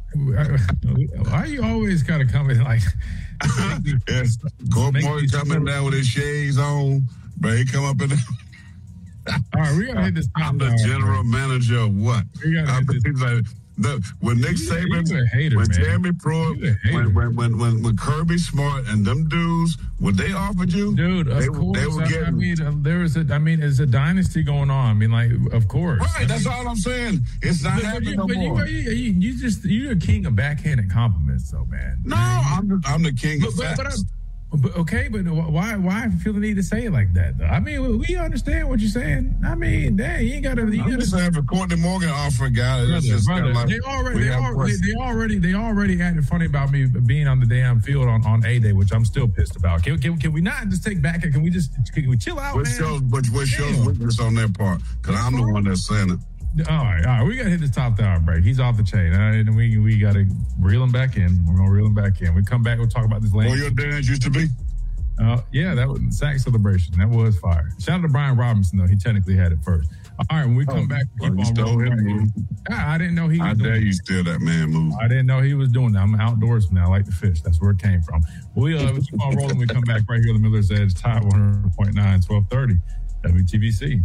uh, Why are you always kind of coming like? yes, Courtney Morgan coming down with his shades on, but he come up in. All right, we gotta hit this. I'm the general manager of what? We gotta I hit this. mean, like, the, when Nick You- Saban, you a hater, when man. Tammy Pruitt, You a hater. when, when, when, when, when Kirby Smart and them dudes, what they offered you, Dude, of they, course. they were I, I getting. mean, uh, there is a. I mean, it's a dynasty going on. I mean, like, of course. Right, that's all I'm saying. It's not But, but happening you, no but you, more. you, you, you just you're a king of backhanded compliments, though, man. No, I'm the, I'm the king But, of but, but, facts. I, but okay, but why why feel the need to say it like that? Though? I mean, we understand what you're saying. I mean, dang, you ain't got to. You I'm gotta, just saying, for Courtney Morgan offer a guy, it's Brother, just brother, kinda like, they already, we they, have already questions. they already, they already acted funny about me being on the damn field on, on A Day, which I'm still pissed about. Can, can, can we not just take back? Can we just can we chill out, What man? shows, what, what shows weakness on their part? Because I'm the one that's saying it. All right, all right, we gotta hit this top hour break. He's off the chain, all right, and we we gotta reel him back in. We're gonna reel him back in. We come back, we'll talk about this later. Where your dads used to be? Uh, yeah, that was sack celebration. That was fire. Shout out to Brian Robinson though. He technically had it first. All right, when we come Oh, back, well, keep you on stole rolling. his move. I, I didn't know he was I doing dare you steal that man move. I didn't know he was doing that. I'm an outdoorsman. I like to fish. That's where it came from. We uh, we keep on rolling. We come back right here on the Miller's Edge, Tide one hundred point nine, twelve thirty, W T B C.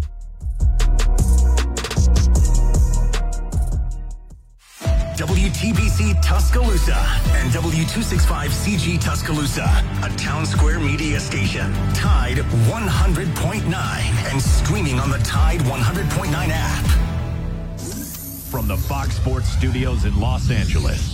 W T B C Tuscaloosa and W two sixty-five C G Tuscaloosa, a Town Square media station. Tide one hundred point nine and streaming on the Tide one hundred point nine app. From the Fox Sports Studios in Los Angeles,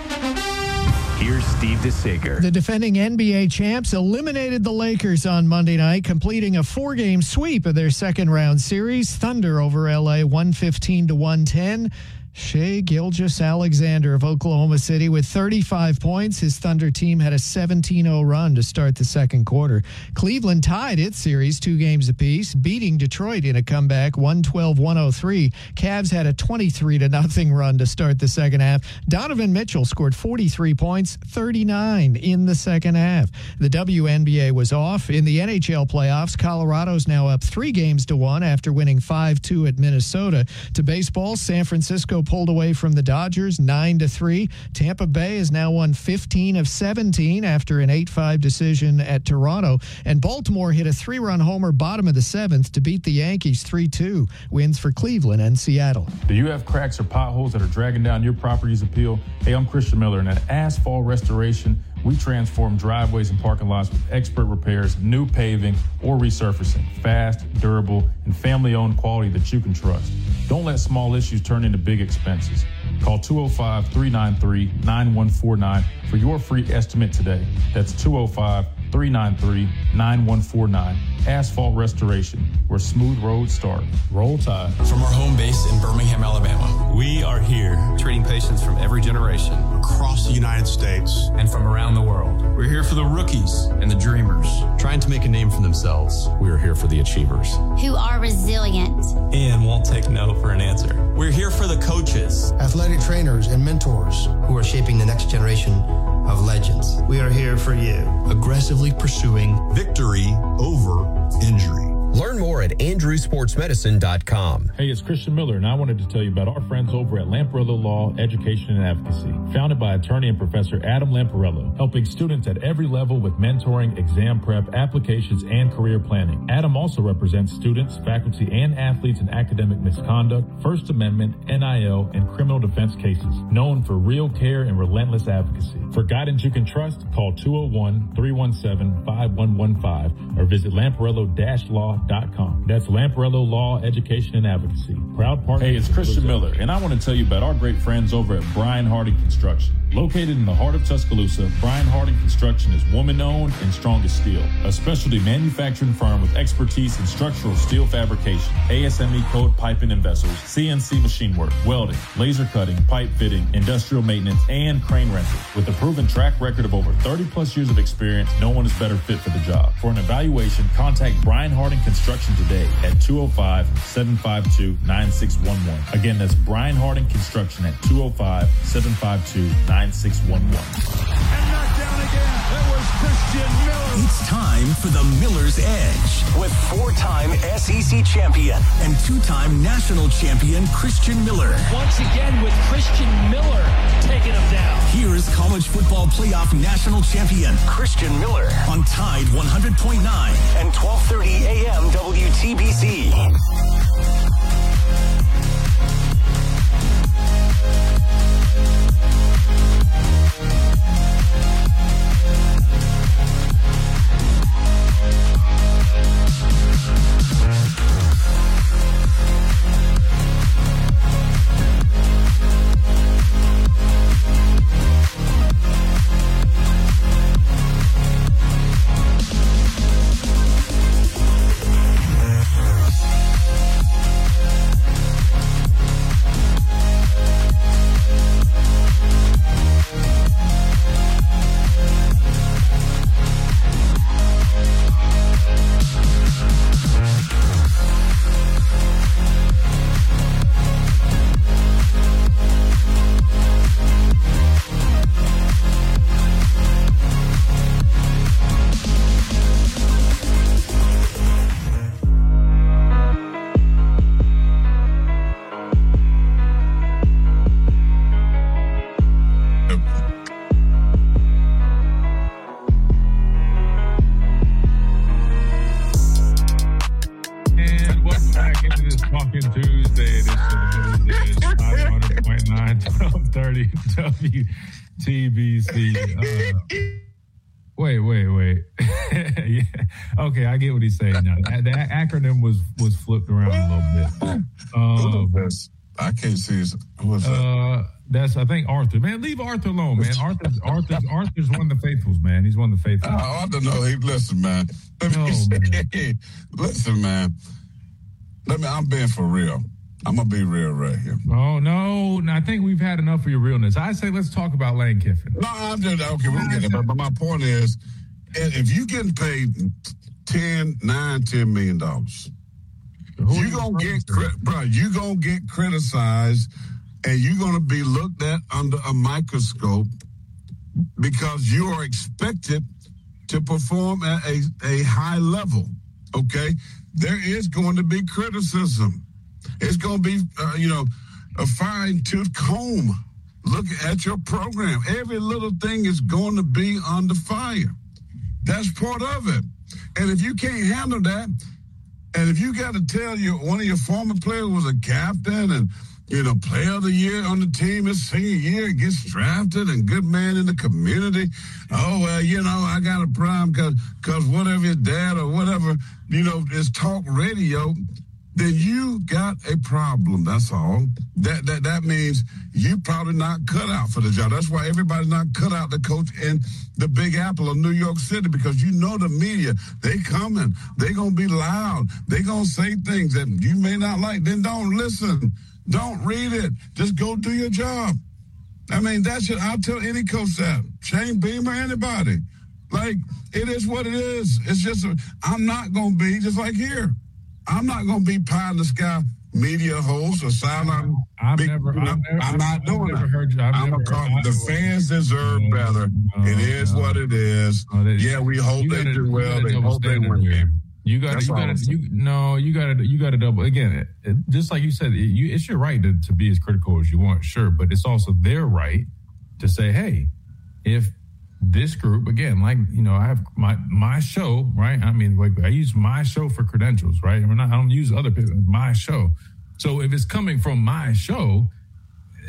here's Steve DeSager. The defending N B A champs eliminated the Lakers on Monday night, completing a four-game sweep of their second-round series. Thunder over L A, one fifteen to one ten. Shai Gilgeous-Alexander of Oklahoma City with thirty-five points. His Thunder team had a seventeen oh run to start the second quarter. Cleveland tied its series two games apiece, beating Detroit in a comeback one twelve to one oh three. Cavs had a twenty-three to nothing run to start the second half. Donovan Mitchell scored forty-three points, thirty-nine in the second half. The W N B A was off. In the N H L playoffs, Colorado's now up three games to one after winning five two at Minnesota. To baseball, San Francisco pulled away from the Dodgers nine to three. Tampa Bay has now won fifteen of seventeen after an eight five decision at Toronto. And Baltimore hit a three-run homer bottom of the seventh to beat the Yankees three two. Wins for Cleveland and Seattle. Do you have cracks or potholes that are dragging down your property's appeal? Hey, I'm Christian Miller, and at Asphalt Restoration, we transform driveways and parking lots with expert repairs, new paving, or resurfacing. Fast, durable, and family-owned quality that you can trust. Don't let small issues turn into big expenses. Call two oh five, three nine three, nine one four nine for your free estimate today. That's two oh five, three nine three, nine one four nine. Asphalt Restoration, where smooth roads start. Roll Tide. From our home base in Birmingham, Alabama, we are here treating patients from every generation across the United States and from around the world. We're here for the rookies and the dreamers trying to make a name for themselves. We are here for the achievers Who are resilient. and won't take no for an answer. We're here for the coaches, Athletic trainers and mentors who are shaping the next generation of legends. We are here for you. Aggressively pursuing victory over injury. Learn more at andrew sports medicine dot com. Hey, it's Christian Miller, and I wanted to tell you about our friends over at Lamparello Law, Education and Advocacy. Founded by attorney and Professor Adam Lamparello, helping students at every level with mentoring, exam prep, applications, and career planning. Adam also represents students, faculty, and athletes in academic misconduct, First Amendment, N I L, and criminal defense cases. Known for real care and relentless advocacy. For guidance you can trust, call two oh one, three one seven, five one one five or visit lamparello dash law dot com. That's Lamparello Law Education and Advocacy. Proud partner. Hey, it's Christian Miller, and I want to tell you about our great friends over at Brian Harding Construction. Located in the heart of Tuscaloosa, Brian Harding Construction is woman-owned and strong as steel. A specialty manufacturing firm with expertise in structural steel fabrication, A S M E code piping and vessels, C N C machine work, welding, laser cutting, pipe fitting, industrial maintenance, and crane rentals. With a proven track record of over thirty plus years of experience, no one is better fit for the job. For an evaluation, contact Brian Harding Construction today at two oh five, seven five two, nine six one one. Again, that's Brian Harding Construction at two oh five, seven five two, nine six one one. And knocked down again. That was Christian Miller. It's time for the Miller's Edge with four-time S E C champion and two-time national champion Christian Miller. Once again with Christian Miller taking him down. Here's college football playoff national champion Christian Miller on Tide one hundred point nine and twelve thirty a.m. W T B C. W T B C. Uh, wait, wait, wait. Yeah. Okay, I get what he's saying now. The acronym was was flipped around a little bit. Um, I can't see his. What's that? Uh, that's I think Arthur. Man, leave Arthur alone, man. Arthur's Arthur's Arthur's one of the faithfuls, man. He's one of the faithfuls. Oh, I don't know. Hey, listen, man. Let me No, say, man. listen, man. Let me. I'm being for real. I'm gonna be real right here. Oh no, no, I think we've had enough of your realness. I say let's talk about Lane Kiffin. No, I'm just okay. We'll get it. But, but my point is, if you getting paid ten, nine, ten million dollars, you gonna get, cri- bro. You gonna get criticized, and you're gonna be looked at under a microscope because you are expected to perform at a, a high level. Okay, there is going to be criticism. It's going to be, uh, you know, a fine-tooth comb. Look at your program. Every little thing is going to be under fire. That's part of it. And if you can't handle that, and if you got to tell you one of your former players was a captain and, you know, player of the year on the team his senior year, gets drafted and good man in the community. Oh, well, you know, I got a problem because because whatever your dad or whatever, you know, is talk radio, then you got a problem. That's all. That that that means you probably not cut out for the job. That's why everybody's not cut out to coach in the Big Apple of New York City, because you know the media, they coming. They gonna be loud. They gonna say things that you may not like. Then don't listen. Don't read it. Just go do your job. I mean, that's it. I'll tell any coach that. Shane Beamer, anybody. Like, it is what it is. It's just, a, I'm not gonna be just like here. I'm not going to be pie in the sky media host or sideline. I've big, never, you know, I've never, I'm not I've doing never that. heard you. I've I'm never a call, heard, the fans deserve no, better. no, it is no. what it is. No, they, yeah, we hope they gotta, do well. They double hope they standard win. here. You got That's you all got I'm to saying. you no you got to you got to double again. It, it, just like you said, it, you, it's your right to, to be as critical as you want, sure, but it's also their right to say, hey, if this group, again, like, you know, I have my my show, right? I mean, like, I use my show for credentials, right? We're not, I don't use other people, my show. So if it's coming from my show,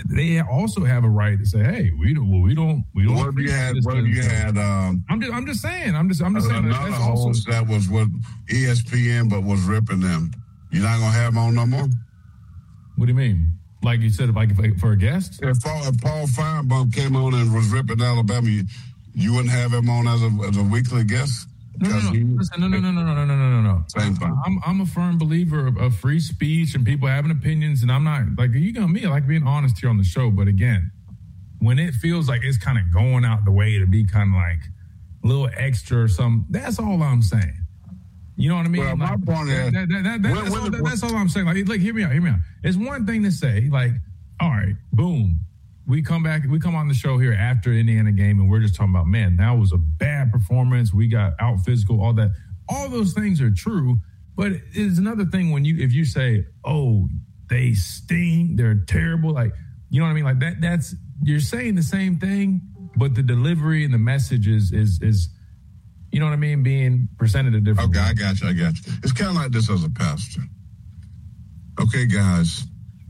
they also have a right to say, "Hey, we don't, well, we don't, we don't." What if you had? What if you had? Um, I'm just, I'm just saying. I'm just, I'm just saying. Another That's host also, that was with E S P N, but was ripping them. You're not gonna have them on no more. What do you mean? Like you said, like if, for a guest? If Paul, if Paul Firebomb came on and was ripping Alabama, you, you wouldn't have him on as a as a weekly guest. No, no, no. He, Listen, no, no, no, no, no, no, no, no, no. Same thing. I'm, I'm a firm believer of, of free speech and people having opinions, and I'm not like you know me. I like being honest here on the show, but again, when it feels like it's kind of going out the way to be kind of like a little extra or something, that's all I'm saying. You know what I mean? Well, like, my point is, that, that, that, that, when, that's, when all, the, that, that's all I'm saying. Like, like, hear me out, hear me out. It's one thing to say, like, all right, boom. We come back, we come on the show here after Indiana game, and we're just talking about, man, that was a bad performance. We got out physical, all that. All those things are true, but it's another thing when you, if you say, oh, they stink, they're terrible, like, you know what I mean? Like that, that's, you're saying the same thing, but the delivery and the message is, is, is, you know what I mean, being presented a different Okay, way. I got you, I got you. It's kind of like this as a pastor. Okay, guys,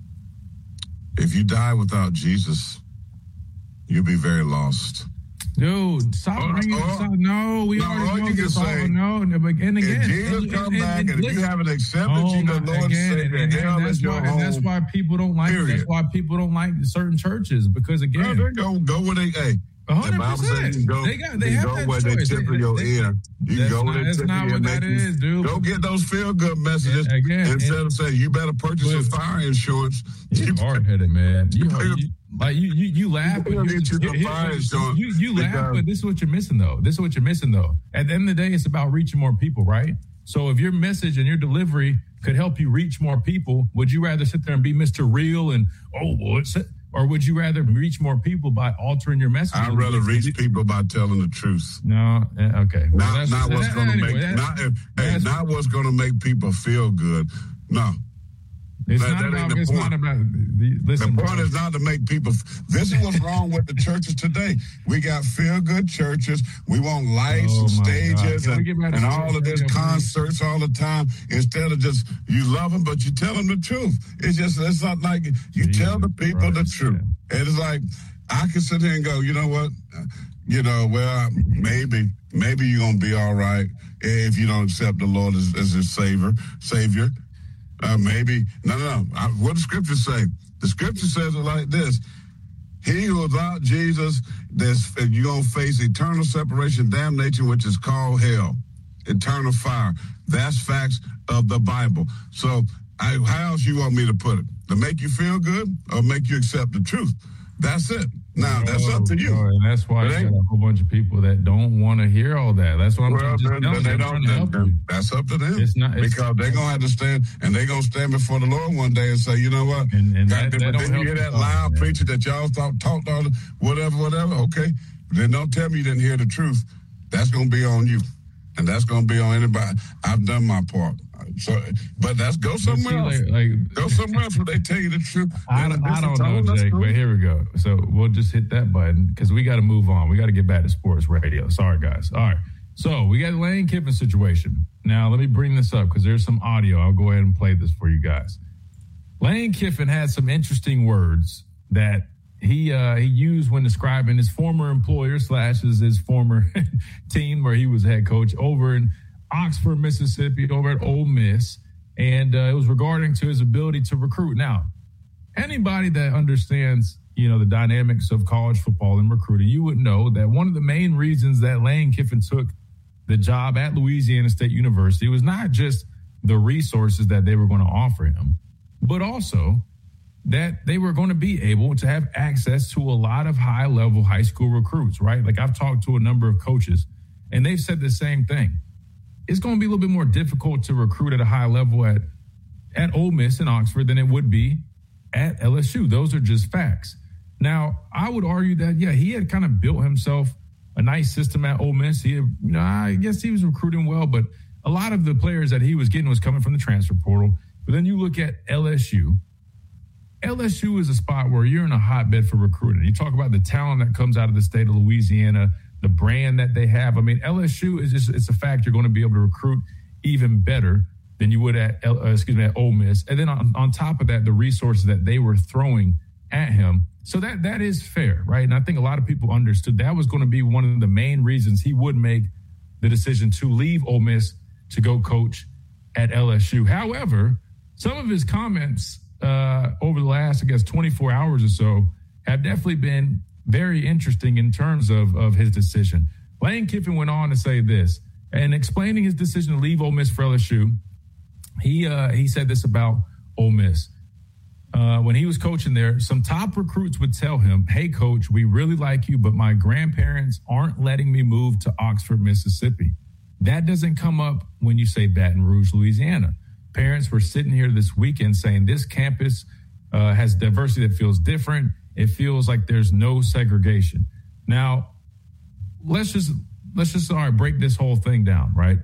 if you die without Jesus, you'll be very lost. Dude, stop Oh, bringing oh, this up. No, we no, already all know you can this. say, all, no, no, but and again, if Jesus and, come and, back and, and, if you listen, haven't accepted oh you, the my- Lord again, Savior, and, hell and is that's your why, home. and that's why people don't like. Period. That's why people don't like certain churches because again, No, they go go where they. Hey, A hundred the Bible says percent. you go, They got- they you have go that where they choice. tip They- in your they- ear. You that's go not- where they that's tip not in your what that ear. is, dude. Go get those feel good messages. Yeah, again, instead and- of saying you better purchase But- some fire insurance. You're hard headed, man. You, you like you you, you laugh, but You you, need to here- here- fire insurance you, you laugh, because- but this is what you're missing though. This is what you're missing though. At the end of the day, it's about reaching more people, right? So if your message and your delivery could help you reach more people, would you rather sit there and be Mister Real and oh, what's it? Or would you rather reach more people by altering your message? I'd rather reach people by telling the truth. No, eh, okay. Well, Not, that's- not what's that- going to anyway, make that's- not hey, that's- not what's going to make people feel good. No, It's That- not that ain't about. the It's point. not about. The, listen, the point bro. is not to make people. This is what's wrong with the churches today. We got feel good churches. We want lights Oh, and my stages God. Can we and, get back to and sports all of this radio, please? concerts all the time. Instead of just you love them, but you tell them the truth. It's just it's not like you Jesus tell the people the Christ, truth. man. And it's like I can sit here and go, you know what, you know, well maybe maybe you're gonna be all right if you don't accept the Lord as, as your savior. Savior. Uh, maybe no, no, no. I, what the scripture say? The scripture says it like this: He who is without Jesus, this you're gonna face eternal separation, damnation, which is called hell, eternal fire. That's facts of the Bible. So, I, how else you want me to put it? To make you feel good or make you accept the truth? That's it. Now that's up to you. Oh, and that's why It you ain't- got a whole bunch of people that don't want to hear all that. That's what I'm Well, just then, telling then you. they I'm don't. trying to help then- you. That's up to them. It's not- it's- because they're gonna have to stand, and they're gonna stand before the Lord one day and say, you know what? And, and God, that, but that don't then you help hear that us all, loud man. preacher that y'all thought talked all the whatever, whatever. Okay, then don't tell me you didn't hear the truth. That's gonna be on you, and that's gonna be on anybody. I've done my part. So, but that's go somewhere But else. see, like, like, Go somewhere else where they tell you the truth. I, Then I this don't is all, know, that's Jake, cool. but here we go. So we'll just hit that button because we got to move on. We got to get back to sports radio. Sorry, guys. All right. So we got the Lane Kiffin situation. Now, let me bring this up because there's some audio. I'll go ahead and play this for you guys. Lane Kiffin had some interesting words that he uh, he used when describing his former employer slash his, his former team where he was head coach over in Oxford, Mississippi, over at Ole Miss. And uh, it was regarding to his ability to recruit. Now, anybody that understands, you know, the dynamics of college football and recruiting, you would know that one of the main reasons that Lane Kiffin took the job at Louisiana State University was not just the resources that they were going to offer him, but also that they were going to be able to have access to a lot of high-level high school recruits, right? Like I've talked to a number of coaches, and they've said the same thing. It's going to be a little bit more difficult to recruit at a high level at, at Ole Miss and Oxford than it would be at L S U. Those are just facts. Now, I would argue that, yeah, he had kind of built himself a nice system at Ole Miss. He had, you know, I guess he was recruiting well, but a lot of the players that he was getting was coming from the transfer portal. But then you look at L S U. L S U is a spot where you're in a hotbed for recruiting. You talk about the talent that comes out of the state of Louisiana, the brand that they have. I mean, L S U is just, it's a fact you're going to be able to recruit even better than you would at, uh, excuse me, at Ole Miss. And then on, on top of that, the resources that they were throwing at him. So that that is fair, right? And I think a lot of people understood that was going to be one of the main reasons he would make the decision to leave Ole Miss to go coach at L S U. However, some of his comments uh, over the last, I guess, twenty-four hours or so have definitely been very interesting in terms of, of his decision. Lane Kiffin went on to say this, and explaining his decision to leave Ole Miss for L S U, he, uh, he said this about Ole Miss. Uh, when he was coaching there, some top recruits would tell him, hey, coach, we really like you, but my grandparents aren't letting me move to Oxford, Mississippi. That doesn't come up when you say Baton Rouge, Louisiana. Parents were sitting here this weekend saying this campus uh, has diversity that feels different. It feels like there's no segregation. Now, let's just let's just all right, break this whole thing down, right?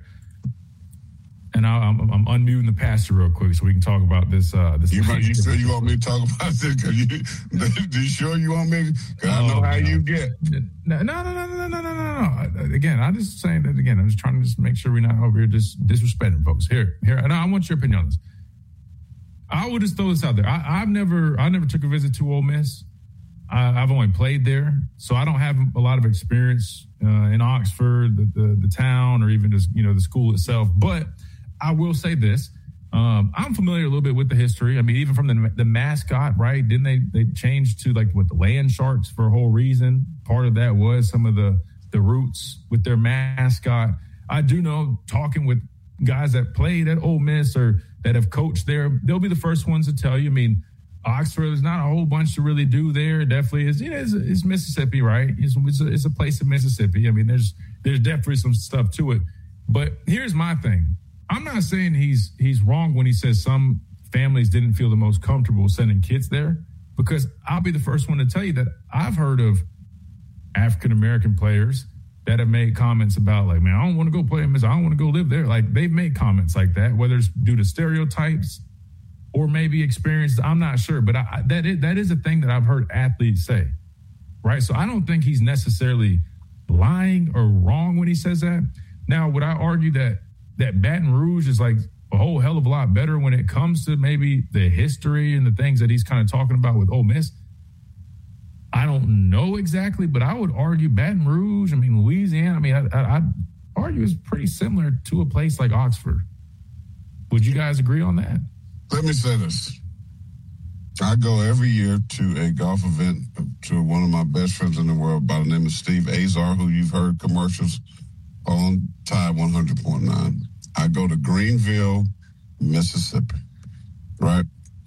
And I, I'm, I'm unmuting the pastor real quick so we can talk about this. Uh, this you, you said you want me to talk about this? Cause you, you sure you want me? Because I know oh, how no. you get. No, no, no, no, no, no, no, no, no. Again, I'm just saying that again. I'm just trying to just make sure we're not over here just disrespecting folks. Here, here. And I want your opinion on this. I would just throw this out there. I, I've never, I never took a visit to Ole Miss. I, I've only played there, so I don't have a lot of experience uh, in Oxford, the, the the town, or even just you know the school itself. But I will say this. Um, I'm familiar a little bit with the history. I mean, even from the the mascot, right? Didn't they they changed to like what the land sharks for a whole reason? Part of that was some of the the roots with their mascot. I do know, talking with guys that played at Ole Miss or that have coached there, they'll be the first ones to tell you. I mean, Oxford, there's not a whole bunch to really do there. Definitely is, you know, it's, it's Mississippi, right? It's, it's, a, it's a place in Mississippi. I mean, there's there's definitely some stuff to it. But here's my thing. I'm not saying he's he's wrong when he says some families didn't feel the most comfortable sending kids there, because I'll be the first one to tell you that I've heard of African-American players that have made comments about like, man, I don't want to go play in Miss. I don't want to go live there. Like, they've made comments like that, whether it's due to stereotypes or maybe experience. I'm not sure, but I, that is, that is a thing that I've heard athletes say, right? So I don't think he's necessarily lying or wrong when he says that. Now, would I argue that that Baton Rouge is like a whole hell of a lot better when it comes to maybe the history and the things that he's kind of talking about with Ole Miss? I don't know exactly, but I would argue Baton Rouge, I mean, Louisiana, I mean, I, I, I'd argue is pretty similar to a place like Oxford. Would you guys agree on that? Let me say this. I go every year to a golf event to one of my best friends in the world by the name of Steve Azar, who you've heard commercials on Tide one hundred point nine. I go to Greenville, Mississippi, right?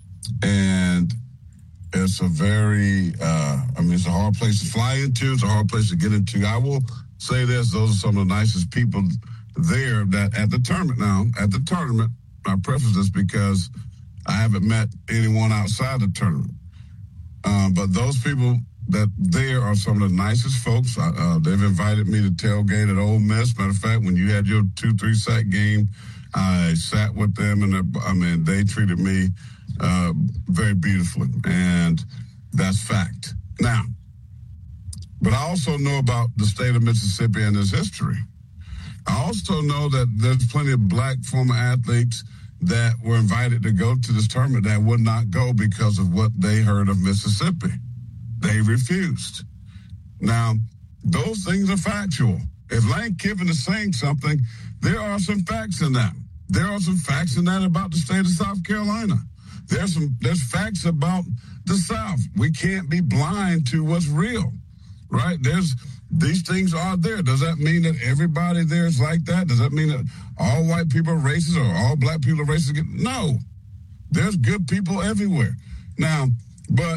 And it's a very, uh, I mean, it's a hard place to fly into. It's a hard place to get into. I will say this. Those are some of the nicest people there that at the tournament now, at the tournament, I preface this because I haven't met anyone outside the tournament. Um, but those people that there are some of the nicest folks. Uh, they've invited me to tailgate at Ole Miss. Matter of fact, when you had your two, three sack game, I sat with them, and I mean, they treated me uh, very beautifully, and that's fact. Now, but I also know about the state of Mississippi and its history. I also know that there's plenty of black former athletes that were invited to go to this tournament that would not go because of what they heard of Mississippi. They refused. Now, those things are factual. If Lane Kiffin is saying something, there are some facts in that. There are some facts in that about the state of South Carolina. There's some there's facts about the South. We can't be blind to what's real, right? There's these things are there. Does that mean that everybody there is like that? Does that mean that all white people are racist or all black people are racist? No. There's good people everywhere. Now, but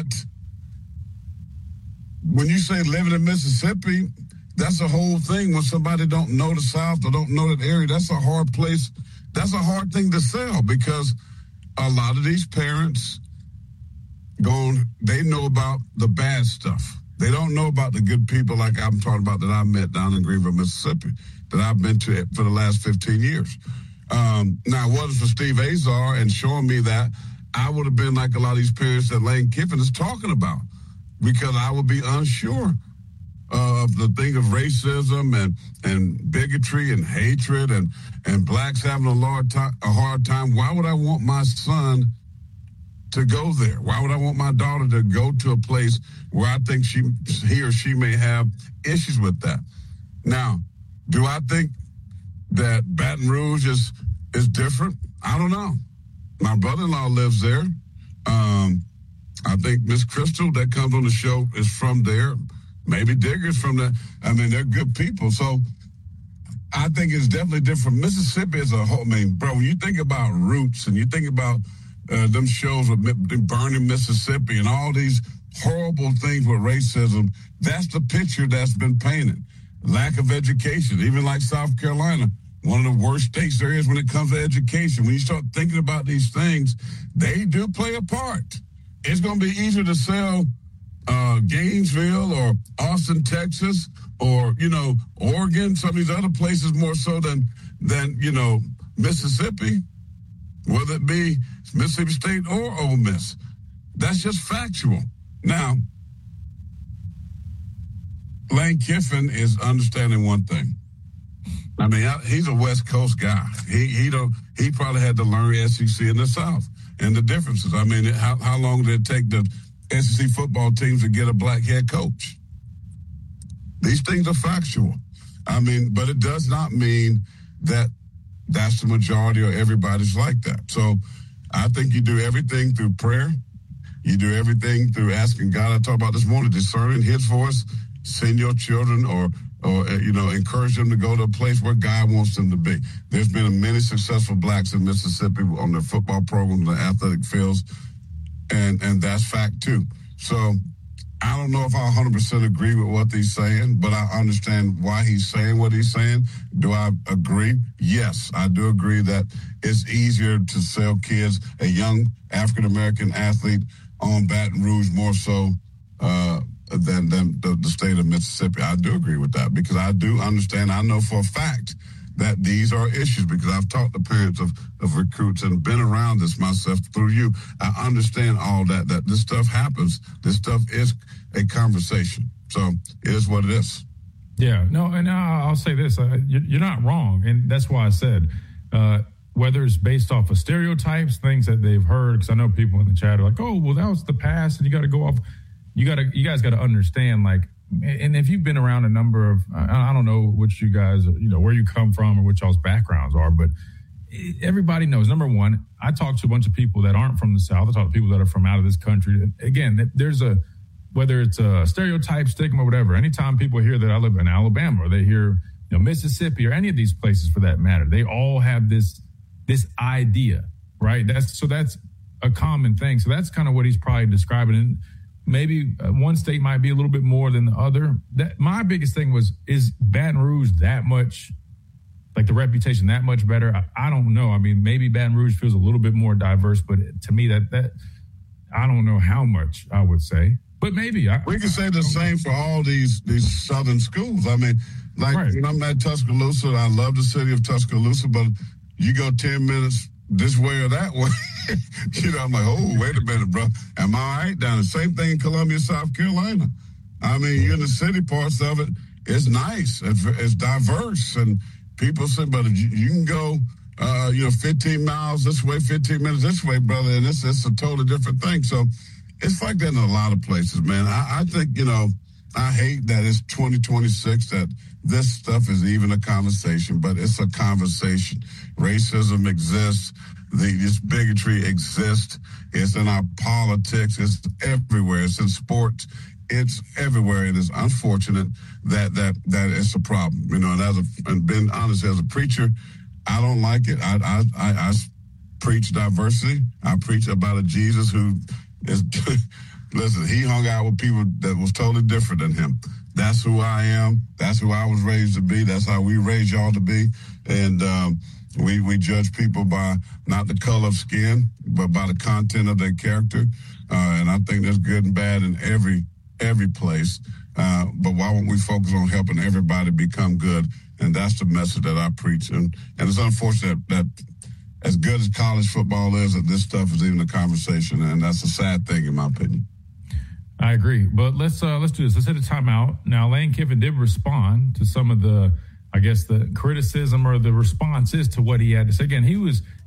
when you say living in Mississippi, that's a whole thing. When somebody don't know the South or don't know that area, that's a hard place. That's a hard thing to sell because a lot of these parents going, they know about the bad stuff. They don't know about the good people like I'm talking about that I met down in Greenville, Mississippi, that I've been to for the last fifteen years. Um, now, what is for Steve Azar and showing me that, I would have been like a lot of these parents that Lane Kiffin is talking about, because I would be unsure of the thing of racism and, and bigotry and hatred and, and blacks having a hard, time, a hard time. Why would I want my son to go there? Why would I want my daughter to go to a place where I think she, he or she may have issues with that? Now, do I think that Baton Rouge is is different? I don't know. My brother-in-law lives there. Um, I think Miss Crystal that comes on the show is from there. Maybe Digger's from there. I mean, they're good people. So I think it's definitely different. Mississippi as a whole, I mean, bro, when you think about Roots and you think about uh, them shows with Burning Mississippi and all these horrible things with racism, that's the picture that's been painted. Lack of education, even like South Carolina, one of the worst states there is when it comes to education. When you start thinking about these things, they do play a part. It's going to be easier to sell uh, Gainesville or Austin, Texas, or, you know, Oregon, some of these other places more so than, than you know, Mississippi, whether it be Mississippi State or Ole Miss. That's just factual. Now, Lane Kiffin is understanding one thing. I mean, he's a West Coast guy. He he don't he probably had to learn S E C in the South and the differences. I mean, how how long did it take the S E C football teams to get a black head coach? These things are factual. I mean, but it does not mean that that's the majority or everybody's like that. So I think you do everything through prayer. You do everything through asking God. I talked about this morning, discerning his voice. Send your children or, or you know, encourage them to go to a place where God wants them to be. There's been many successful blacks in Mississippi on their football programs, the athletic fields, and, and that's fact, too. So I don't know if I one hundred percent agree with what he's saying, but I understand why he's saying what he's saying. Do I agree? Yes, I do agree that it's easier to sell kids, a young African-American athlete on Baton Rouge more so uh than, than the, the state of Mississippi. I do agree with that because I do understand. I know for a fact that these are issues because I've talked to parents of, of recruits and been around this myself through you. I understand all that, that this stuff happens. This stuff is a conversation. So it is what it is. Yeah, no, and I'll say this. Uh, you're not wrong. And that's why I said, uh, whether it's based off of stereotypes, things that they've heard, because I know people in the chat are like, oh, well, that was the past, and you got to go off. You got to, you guys got to understand, like, and if you've been around a number of, I don't know which you guys, you know, where you come from or what y'all's backgrounds are, but everybody knows, number one, I talk to a bunch of people that aren't from the South. I talk to people that are from out of this country. Again, there's a, whether it's a stereotype, stigma, whatever, anytime people hear that I live in Alabama or they hear, you know, Mississippi or any of these places for that matter, they all have this, this idea, right? That's, so that's a common thing. So that's kind of what he's probably describing. And maybe one state might be a little bit more than the other. That my biggest thing was, is Baton Rouge that much, like the reputation that much better? I, I don't know. I mean, maybe Baton Rouge feels a little bit more diverse, but to me, that that I don't know how much I would say, but maybe. I, we can say the same for all these these southern schools. I mean, like right. when I'm at Tuscaloosa, I love the city of Tuscaloosa, but you go ten minutes this way or that way, you know, I'm like, oh, wait a minute, bro. Am I all right down? The same thing in Columbia, South Carolina. I mean, you're in the city parts of it. It's nice. It's, it's diverse. And people say, but you, you can go, uh, you know, fifteen miles this way, fifteen minutes this way, brother, and it's, it's a totally different thing. So it's like that in a lot of places, man. I, I think, you know, I hate that it's twenty twenty-six, that this stuff is even a conversation, but it's a conversation. Racism exists. The, this bigotry exists. It's in our politics. It's everywhere. It's in sports. It's everywhere. It is unfortunate that that that it's a problem. You know, and as a and being honest, as a preacher, I don't like it. I I I, I preach diversity. I preach about a Jesus who is. Listen, he hung out with people that was totally different than him. That's who I am. That's who I was raised to be. That's how we raised y'all to be. And um, we we judge people by not the color of skin, but by the content of their character. Uh, and I think that's good and bad in every every place. Uh, but why won't we focus on helping everybody become good? And that's the message that I preach. And, and it's unfortunate that as good as college football is, that this stuff is even a conversation. And that's a sad thing, in my opinion. I agree, but let's uh, let's do this. Let's hit a timeout. Now, Lane Kiffin did respond to some of the, I guess, the criticism or the responses to what he had to say. Again, he was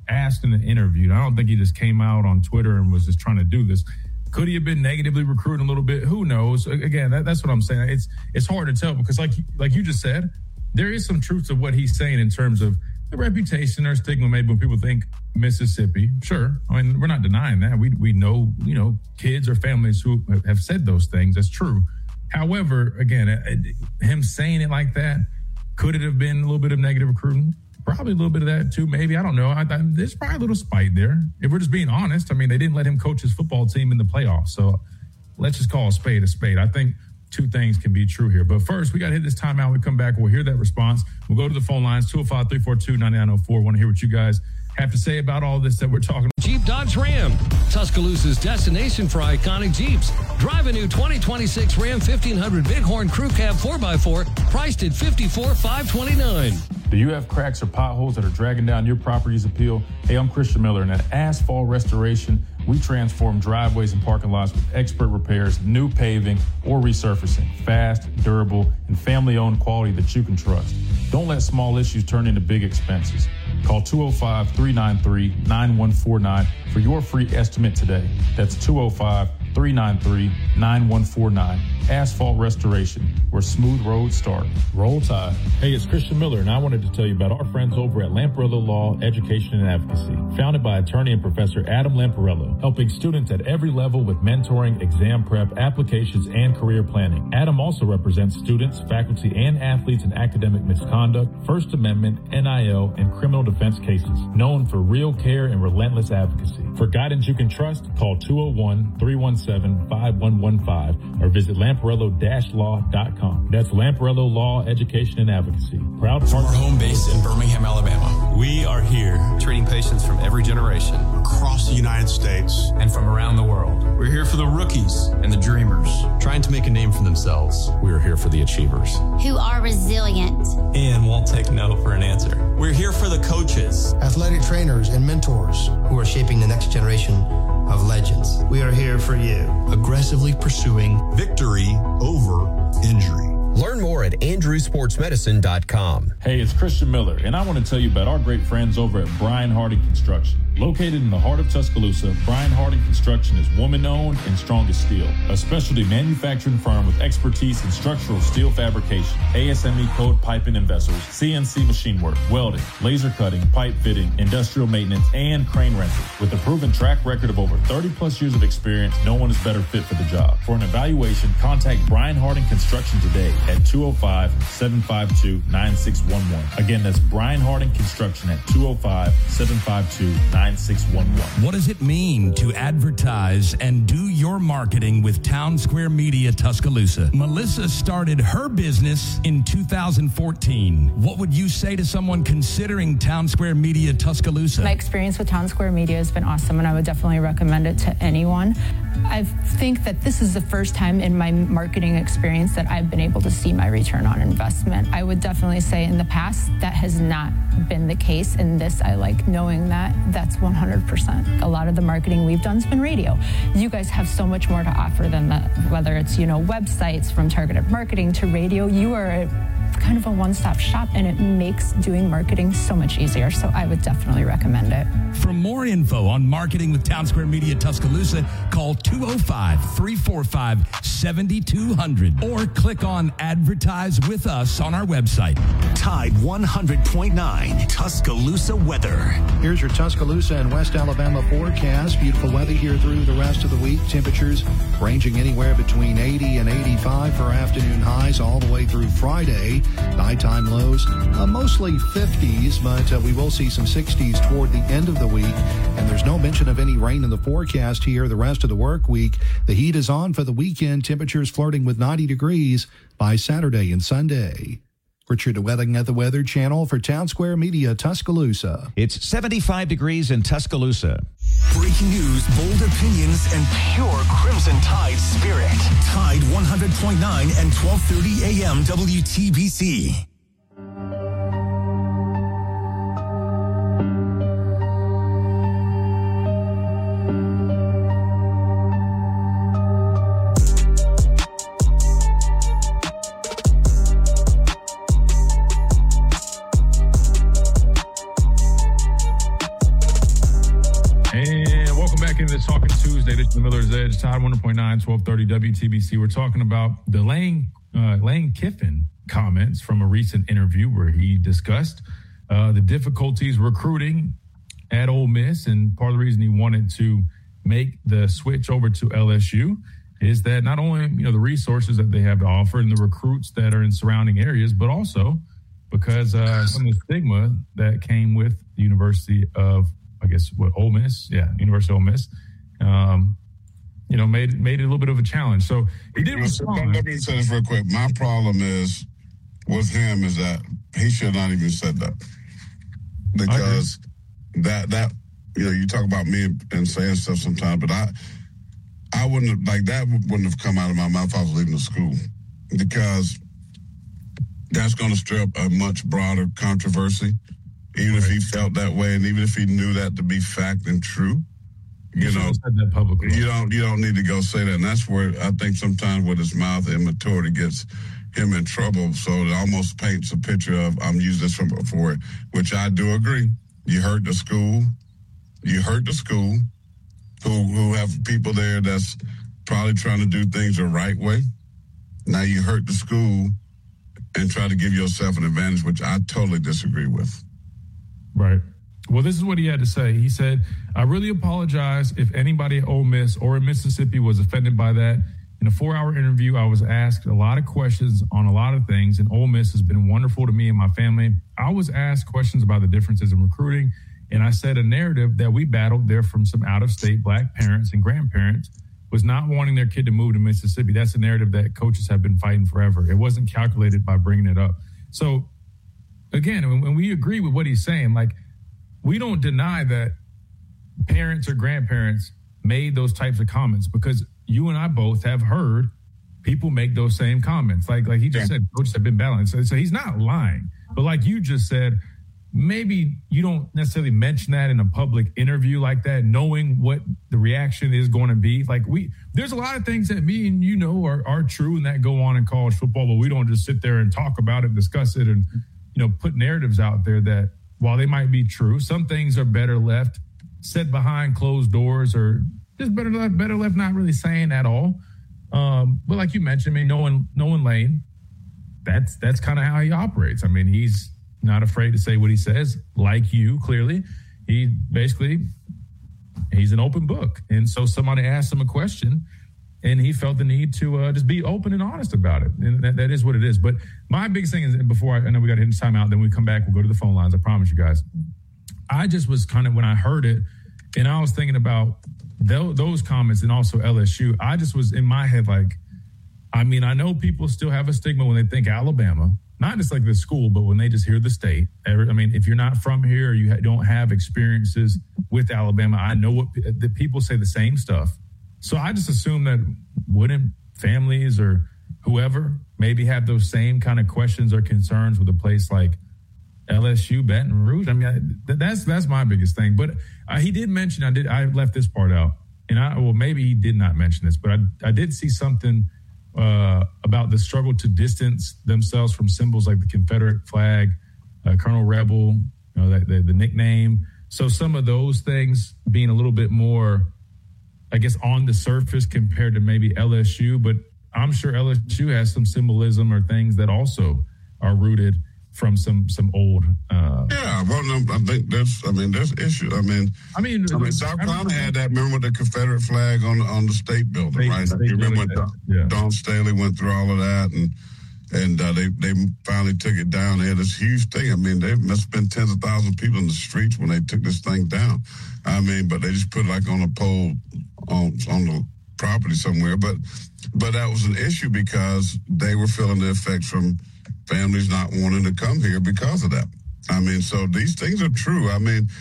asked in the interview. I don't think he just came out on Twitter and was just trying to do this. Could he have been negatively recruiting a little bit? Who knows? Again, that, that's what I'm saying. It's it's hard to tell because, like like you just said, there is some truth to what he's saying in terms of the reputation or stigma maybe when people think Mississippi. Sure. I mean, we're not denying that. We we know, you know, kids or families who have said those things. That's true. However, again, him saying it like that, could it have been a little bit of negative recruiting? Probably a little bit of that too, maybe. I don't know. I, I, there's probably a little spite there. If we're just being honest, I mean, they didn't let him coach his football team in the playoffs. So let's just call a spade a spade. I think two things can be true here. But first, we got to hit this timeout. We come back. We'll hear that response. We'll go to the phone lines, two oh five, three four two, nine nine oh four. Want to hear what you guys have to say about all this that we're talking about. Jeep Dodge Ram, Tuscaloosa's destination for iconic Jeeps. Drive a new twenty twenty-six Ram fifteen hundred Bighorn Crew Cab four by four, priced at fifty-four thousand five hundred twenty-nine dollars. Do you have cracks or potholes that are dragging down your property's appeal? Hey, I'm Christian Miller, and at Asphalt Restoration, we transform driveways and parking lots with expert repairs, new paving, or resurfacing. Fast, durable, and family-owned quality that you can trust. Don't let small issues turn into big expenses. Call two oh five, three nine three, nine one four nine for your free estimate today. That's two oh five, three nine three, nine one four nine. Asphalt Restoration, where smooth roads start. Roll Tide. Hey, it's Christian Miller, and I wanted to tell you about our friends over at Lamparello Law, Education, and Advocacy. Founded by attorney and Professor Adam Lamparello, helping students at every level with mentoring, exam prep, applications, and career planning. Adam also represents students, faculty, and athletes in academic misconduct, First Amendment, N I L, and criminal defense cases. Known for real care and relentless advocacy. For guidance you can trust, call two oh one, three one seven, five one one five or visit lamparello dash law dot com. That's Lamparello Law, Education, and Advocacy. Proud From our home base in Birmingham, Alabama, we are here treating patients from every generation across the United States and from around the world. We're here for the rookies and the dreamers trying to make a name for themselves. We're here for the achievers who are resilient and won't take no for an answer. We're here for the coaches, athletic trainers, and mentors who are shaping the next generation of legends. We are here for you. Aggressively pursuing victory over injury. Learn more at andrew sports medicine dot com. Hey, it's Christian Miller, and I want to tell you about our great friends over at Brian Harding Construction. Located in the heart of Tuscaloosa, Brian Harding Construction is woman-owned and strong as steel. A specialty manufacturing firm with expertise in structural steel fabrication, A S M E code piping and vessels, C N C machine work, welding, laser cutting, pipe fitting, industrial maintenance, and crane rental. With a proven track record of over thirty plus years of experience, no one is better fit for the job. For an evaluation, contact Brian Harding Construction today at two oh five, seven five two, nine six one one. Again, that's Brian Harding Construction at two oh five, seven five two, nine six one one. What does it mean to advertise and do your marketing with Town Square Media Tuscaloosa? Melissa started her business in two thousand fourteen. What would you say to someone considering Town Square Media Tuscaloosa? My experience with Town Square Media has been awesome, and I would definitely recommend it to anyone. I think that this is the first time in my marketing experience that I've been able to see my return on investment. I would definitely say in the past that has not been the case. In this, I like knowing that that's one hundred percent. A lot of the marketing we've done has been radio. You guys have so much more to offer than that, whether it's, you know, websites, from targeted marketing to radio. You are a kind of a one-stop shop, and it makes doing marketing so much easier. So I would definitely recommend it. For more info on marketing with Town Square Media Tuscaloosa, call two oh five, three four five, seven two zero zero or click on Advertise with Us on our website. Tide one hundred point nine Tuscaloosa weather. Here's your Tuscaloosa and West Alabama forecast. Beautiful weather here through the rest of the week. Temperatures ranging anywhere between eighty and eighty-five for afternoon highs all the way through Friday. Nighttime lows uh, mostly fifties, but uh, we will see some sixties toward the end of the week. And there's no mention of any rain in the forecast here the rest of the work week. The heat is on for the weekend. Temperatures flirting with ninety degrees by Saturday and Sunday. Richard Wedding at the Weather Channel for Town Square Media Tuscaloosa. It's seventy-five degrees in Tuscaloosa. Breaking news, bold opinions, and pure Crimson Tide spirit. Tide one hundred point nine and twelve thirty a m W T B C. It's the Miller's Edge, Tide one hundred point nine, twelve thirty W T B C. We're talking about the Lane, uh, Lane Kiffin comments from a recent interview where he discussed uh, the difficulties recruiting at Ole Miss, and part of the reason he wanted to make the switch over to L S U is that not only, you know, the resources that they have to offer and the recruits that are in surrounding areas, but also because uh, some of the stigma that came with the University of, I guess, what, Ole Miss? Yeah, University of Ole Miss. Um, you know, made made it a little bit of a challenge. So he did respond. Let me say this real quick. My problem is with him is that he should not even said that, because that that you know, you talk about me and saying stuff sometimes, but I I wouldn't have, like that wouldn't have come out of my mouth if I was leaving the school, because that's going to stir up a much broader controversy. Even right. if he felt that way, and even if he knew that to be fact and true. You know, said that publicly. you don't you don't need to go say that, and that's where I think sometimes with his mouth immaturity gets him in trouble. So it almost paints a picture of I'm using this from before, which I do agree. You hurt the school, you hurt the school, who who have people there that's probably trying to do things the right way. Now you hurt the school and try to give yourself an advantage, which I totally disagree with. Right. Well, this is what he had to say. He said, I really apologize if anybody at Ole Miss or in Mississippi was offended by that. In a four-hour interview, I was asked a lot of questions on a lot of things, and Ole Miss has been wonderful to me and my family. I was asked questions about the differences in recruiting, and I said a narrative that we battled there from some out-of-state black parents and grandparents was not wanting their kid to move to Mississippi. That's a narrative that coaches have been fighting forever. It wasn't calculated by bringing it up. So, again, when we agree with what he's saying, like, we don't deny that parents or grandparents made those types of comments, because you and I both have heard people make those same comments. Like like he just yeah. said, coaches have been battling. So, so he's not lying. But like you just said, maybe you don't necessarily mention that in a public interview like that, knowing what the reaction is going to be. Like we, there's a lot of things that me and you know are, are true and that go on in college football, but we don't just sit there and talk about it, discuss it, and, you know, put narratives out there that, while they might be true, some things are better left set behind closed doors, or just better left, better left not really saying at all. Um, but like you mentioned, I mean, knowing, knowing Lane, that's that's kind of how he operates. I mean, he's not afraid to say what he says, like you, clearly. He basically, he's an open book. And so somebody asked him a question, and he felt the need to uh, just be open and honest about it. And that, that is what it is. But my biggest thing is, before I, I know we got to hit this time out, then we come back, we'll go to the phone lines. I promise you guys. I just was kind of, when I heard it, and I was thinking about th- those comments and also L S U, I just was in my head like, I mean, I know people still have a stigma when they think Alabama, not just like the school, but when they just hear the state. I mean, if you're not from here or you don't have experiences with Alabama, I know what the people say the same stuff. So I just assume that wouldn't families or whoever maybe have those same kind of questions or concerns with a place like L S U, Baton Rouge. I mean, I, that's that's my biggest thing. But uh, he did mention, I did I left this part out, and I well maybe he did not mention this, but I I did see something uh, about the struggle to distance themselves from symbols like the Confederate flag, uh, Colonel Rebel, you know, that, the, the nickname. So some of those things being a little bit more, I guess, on the surface compared to maybe L S U, but I'm sure L S U has some symbolism or things that also are rooted from some some old. Uh, yeah, well, no, I think there's. I mean, there's issues. I mean, I mean, I mean, South Carolina had that. Remember with the Confederate flag on on the state building, state, right? State you remember when Don, yeah. Don Staley went through all of that, and and uh, they they finally took it down. They had this huge thing. I mean, they must have been tens of thousands of people in the streets when they took this thing down. I mean, but they just put it like on a pole on on the property somewhere. But but that was an issue because they were feeling the effects from families not wanting to come here because of that. I mean, so these things are true. I mean,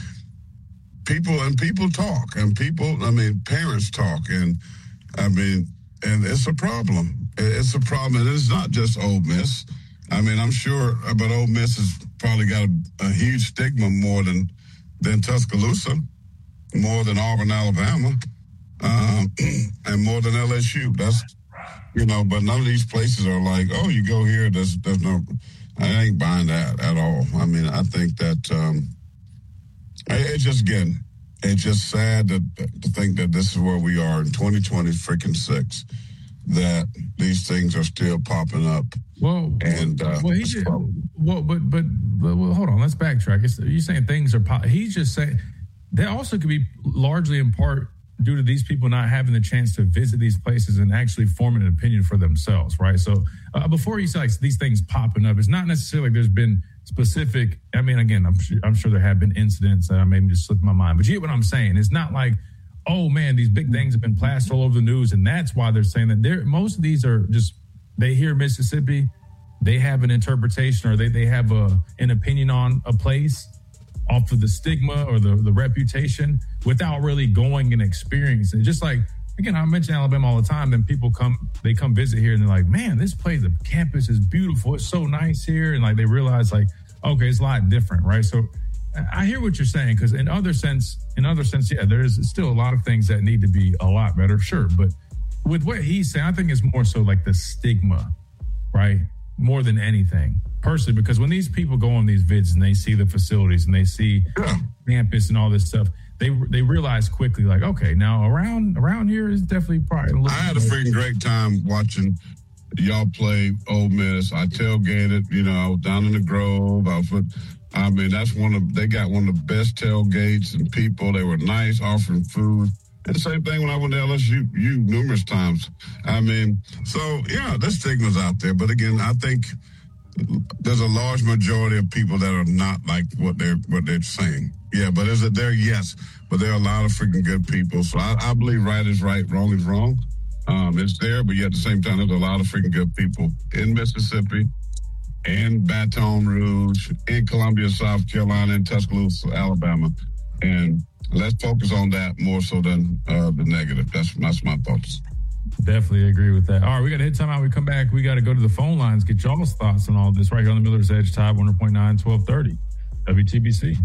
people and people talk, and people, I mean, parents talk, and I mean, and it's a problem. It's a problem, and it's not just Ole Miss. I mean, I'm sure, but Ole Miss has probably got a, a huge stigma more than than Tuscaloosa, more than Auburn, Alabama, um, and more than L S U. That's, you know, but none of these places are like, oh, you go here, there's, there's no, I ain't buying that at all. I mean, I think that um, it just, again, it's just sad that, to think that this is where we are in twenty twenty freaking six, that these things are still popping up. Well, and uh, well, he just, well, but, but but well, hold on, let's backtrack. It's, you're saying things are pop. He's just saying that also could be largely in part due to these people not having the chance to visit these places and actually forming an opinion for themselves, right? So uh, before you say like these things popping up, it's not necessarily like there's been specific. I mean, again, I'm sure, I'm sure there have been incidents that I maybe just slipped my mind, but you get what I'm saying. It's not like, oh man, these big things have been plastered all over the news, and that's why they're saying that. They're, most of these are just, they hear Mississippi, they have an interpretation or they, they have a an opinion on a place off of the stigma or the, the reputation without really going and experiencing it. Just like, again, I mention Alabama all the time, and people come, they come visit here and they're like, man, this place, the campus is beautiful. It's so nice here. And like, they realize like, okay, it's a lot different, right? So I hear what you're saying, because in other sense, in other sense, yeah, there's still a lot of things that need to be a lot better, sure. But with what he's saying, I think it's more so like the stigma, right? More than anything, personally, because when these people go on these vids and they see the facilities and they see yeah. campus and all this stuff, they they realize quickly, like, okay, now around around here is definitely probably. A little I had a freaking great time watching y'all play Ole Miss. I tailgated, you know, I was down in the Grove. I was, I mean, that's one of they got one of the best tailgates and people. They were nice, offering food. And the same thing when I went to L S U you, numerous times. I mean, so, yeah, the stigma's out there. But, again, I think there's a large majority of people that are not like what they're what they're saying. Yeah, but is it there? Yes. But there are a lot of freaking good people. So I, I believe right is right, wrong is wrong. Um, it's there, but yet at the same time, there's a lot of freaking good people in Mississippi, in Baton Rouge, in Columbia, South Carolina, in Tuscaloosa, Alabama. And let's focus on that more so than uh, the negative. That's, that's my thoughts. Definitely agree with that. All right, we got to hit time out. We come back. We got to go to the phone lines, get y'all's thoughts on all this right here on the Miller's Edge, Tide one hundred point nine, twelve thirty, W T B C.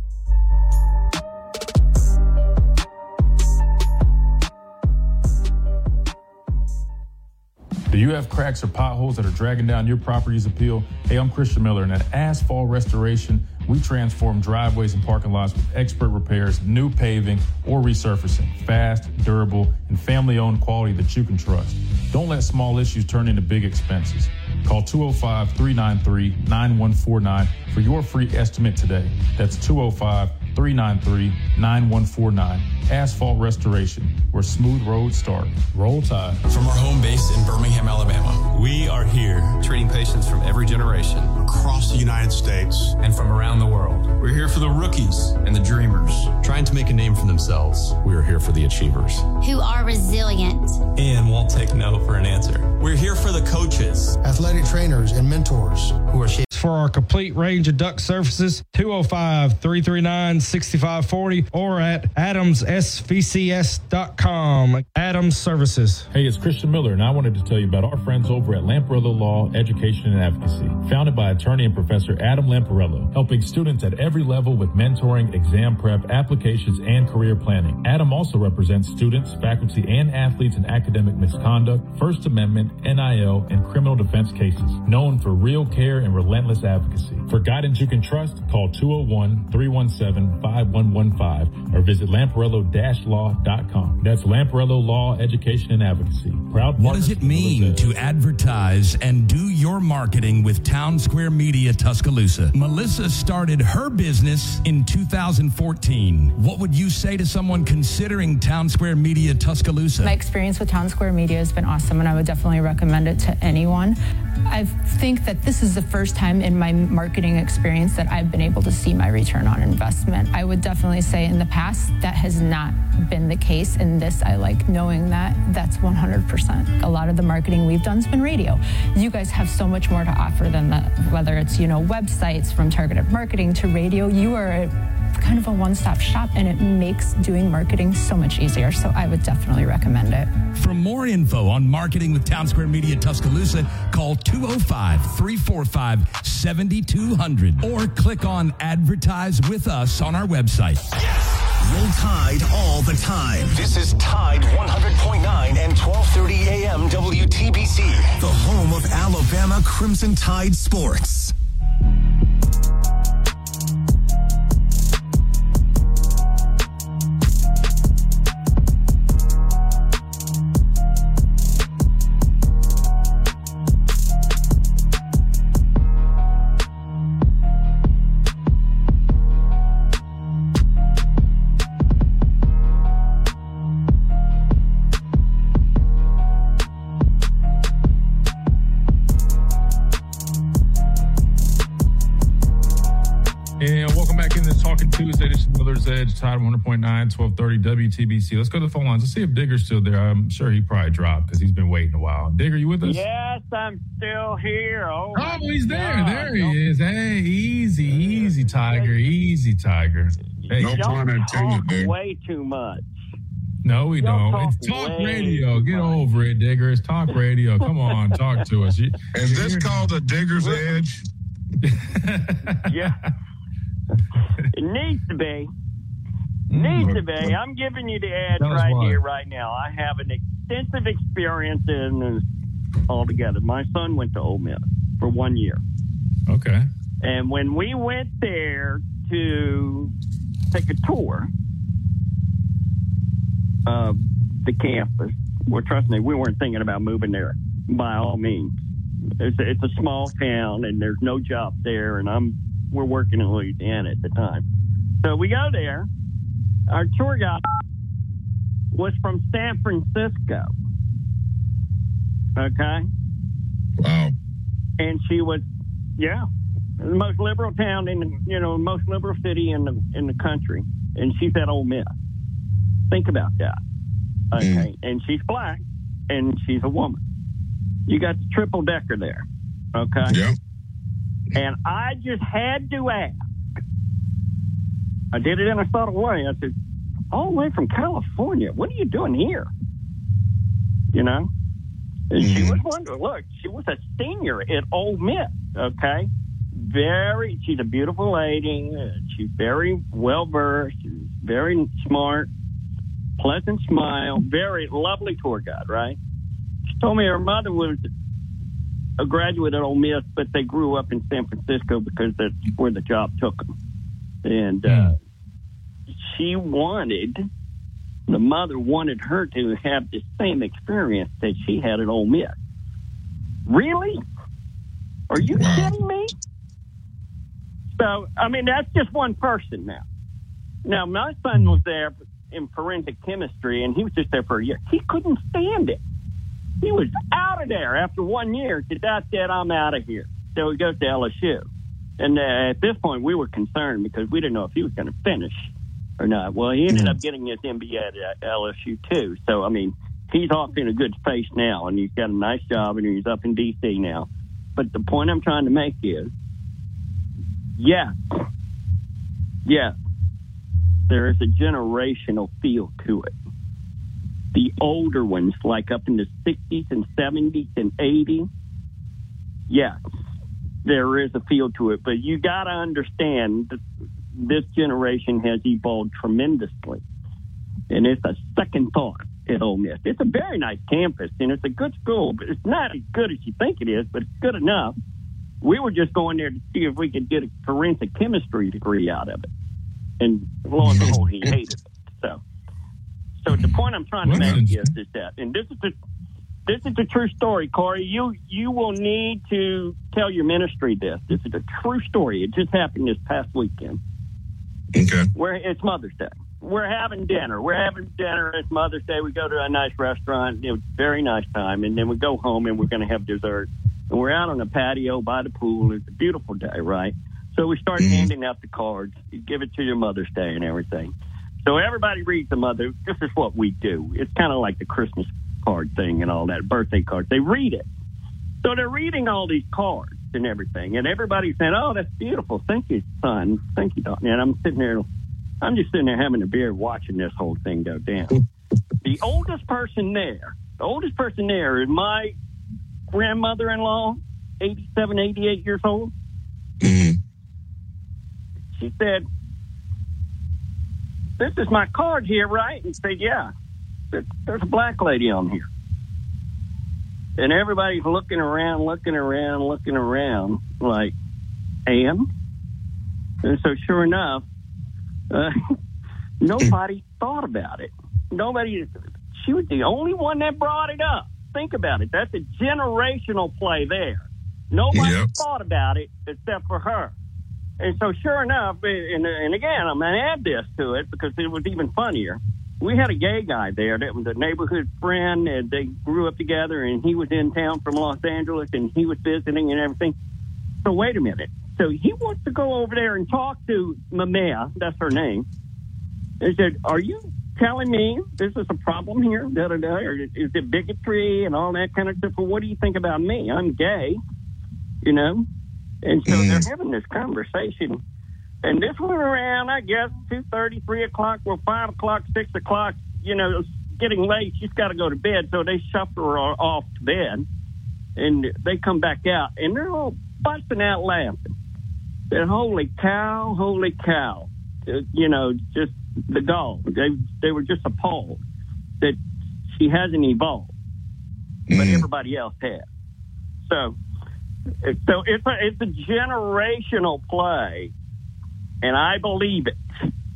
Do you have cracks or potholes that are dragging down your property's appeal? Hey, I'm Christian Miller, and at Asphalt Restoration, we transform driveways and parking lots with expert repairs, new paving, or resurfacing. Fast, durable, and family-owned quality that you can trust. Don't let small issues turn into big expenses. Call two oh five, three nine three, nine one four nine for your free estimate today. That's two oh five, three nine three, nine one four nine. Asphalt Restoration, where smooth roads start. Roll Tide. From our home base in Birmingham, Alabama, we are here treating patients from every generation across the United States and from around the world. We're here for the rookies and the dreamers, trying to make a name for themselves. We are here for the achievers, who are resilient and won't take no for an answer. We're here for the coaches, athletic trainers, and mentors who are shaping. For our complete range of duct surfaces, two oh five, three three nine, six five four oh or at adams s v c s dot com. Adams Services. Hey, it's Christian Miller, and I wanted to tell you about our friends over at Lamparello Law, Education, and Advocacy. Founded by attorney and Professor Adam Lamparello, helping students at every level with mentoring, exam prep, applications, and career planning. Adam also represents students, faculty, and athletes in academic misconduct, First Amendment, N I L, and criminal defense cases. Known for real care and relentless advocacy. For guidance you can trust, call two oh one, three one seven, five one one five or visit lamparello dash law dot com. That's Lamparello Law, Education, and Advocacy. Proud what does it mean to advertise and do your marketing with Town Square Media Tuscaloosa? Melissa started her business in two thousand fourteen. What would you say to someone considering Town Square Media Tuscaloosa? My experience with Town Square Media has been awesome, and I would definitely recommend it to anyone. I think that this is the first time in my marketing experience that I've been able to see my return on investment. I would definitely say in the past that has not been the case. In this, I like knowing that that's one hundred percent. A lot of the marketing we've done has been radio. You guys have so much more to offer than that, whether it's, you know, websites from targeted marketing to radio. You are a kind of a one-stop shop, and it makes doing marketing so much easier. So I would definitely recommend it. For more info on marketing with Town Square Media Tuscaloosa, call two oh five, three four five, seven two zero zero or click on Advertise with Us on our website. Yes! Roll Tide all the time. This is Tide one hundred point nine and twelve thirty a.m. W T B C, the home of Alabama Crimson Tide sports. Talking Tuesday. This is Miller's Edge, Tide one hundred point nine, twelve thirty W T B C. Let's go to the phone lines. Let's see if Digger's still there. I'm sure he probably dropped because he's been waiting a while. Digger, you with us? Yes, I'm still here. Oh, oh he's there. God. There he is. Hey, easy, easy, Tiger. Easy, Tiger. Hey, you don't talk way too much. No, we don't. don't. It's talk radio. Get over it, Digger. It's talk radio. Come on, talk to us. You, is this called the Digger's Edge? Yeah. It needs to be. Needs to be. I'm giving you the edge right here, right now. I have an extensive experience in this altogether. My son went to Ole Miss for one year. Okay. And when we went there to take a tour of the campus, well, trust me, we weren't thinking about moving there by all means. It's a, it's a small town, and there's no job there, and I'm we're working in Louisiana at the time. So we go there. Our tour guide was from San Francisco. Okay? Wow. And she was, yeah, the most liberal town in the, you know, most liberal city in the in the country. And she's at Ole Miss. Think about that. Okay? Mm. And she's black, and she's a woman. You got the triple decker there. Okay? Yeah. And I just had to ask. I did it in a subtle way. I said, all the way from California, what are you doing here? You know? And mm-hmm. she was wondering, look, she was a senior at Ole Miss, okay? Very, she's a beautiful lady. She's very well-versed. She's very smart, pleasant smile, very lovely tour guide, right? She told me her mother was a graduate at Ole Miss, but they grew up in San Francisco because that's where the job took them. And uh, she wanted, the mother wanted her to have the same experience that she had at Ole Miss. Really? Are you wow. kidding me? So, I mean, that's just one person now. Now, my son was there in forensic chemistry, and he was just there for a year. He couldn't stand it. He was out of there after one year. Said, that's it, I'm out of here. So he goes to L S U. And uh, at this point, we were concerned because we didn't know if he was going to finish or not. Well, he ended up getting his M B A at L S U, too. So, I mean, he's off in a good space now, and he's got a nice job, and he's up in D C now. But the point I'm trying to make is, yeah, yeah, there is a generational feel to it. The older ones, like up in the sixties and seventies and eighties, yes, there is a feel to it. But you got to understand that this generation has evolved tremendously. And it's a second thought at Ole Miss. It's a very nice campus, and it's a good school, but it's not as good as you think it is, but it's good enough. We were just going there to see if we could get a forensic chemistry degree out of it. And lo and behold, he hated it. So, so the point I'm trying to make is, is that, and this is the this is a true story, Corey. You you will need to tell your ministry this. This is a true story. It just happened this past weekend. Okay. Where it's Mother's Day. We're having dinner. We're having dinner. It's Mother's Day. We go to a nice restaurant. It was a very nice time. And then we go home and we're going to have dessert. And we're out on the patio by the pool. It's a beautiful day, right? So we start mm-hmm. handing out the cards. You give it to your Mother's Day and everything. So everybody reads the mother. This is what we do. It's kind of like the Christmas card thing and all that, birthday cards. They read it. So they're reading all these cards and everything. And everybody's saying, oh, that's beautiful. Thank you, son. Thank you, Don. And I'm sitting there, I'm just sitting there having a beer watching this whole thing go down. The oldest person there, the oldest person there is my grandmother-in-law, eighty-seven, eighty-eight years old. Mm-hmm. She said, this is my card here, right? And he said, yeah. There's a black lady on here. And everybody's looking around, looking around, looking around, like, and? And so sure enough, uh, nobody thought about it. Nobody, she was the only one that brought it up. Think about it. That's a generational play there. Nobody yep. thought about it except for her. And so sure enough, and, and again, I'm going to add this to it because it was even funnier. We had a gay guy there that was a neighborhood friend, and they grew up together, and he was in town from Los Angeles, and he was visiting and everything. So wait a minute. So he wants to go over there and talk to Mamea, that's her name. He said, are you telling me this is a problem here? Da, da, da, or is it bigotry and all that kind of stuff? Well, what do you think about me? I'm gay, you know? And so mm. they're having this conversation. And this went around, I guess, two thirty, three o'clock, well, five o'clock, six o'clock, you know, it's getting late. She's got to go to bed. So they shuffle her off to bed. And they come back out, and they're all busting out laughing. Said, holy cow, holy cow. Uh, you know, just the gall. They, they were just appalled that she hasn't evolved, mm. but everybody else has. So, so it's a, it's a generational play, and I believe it.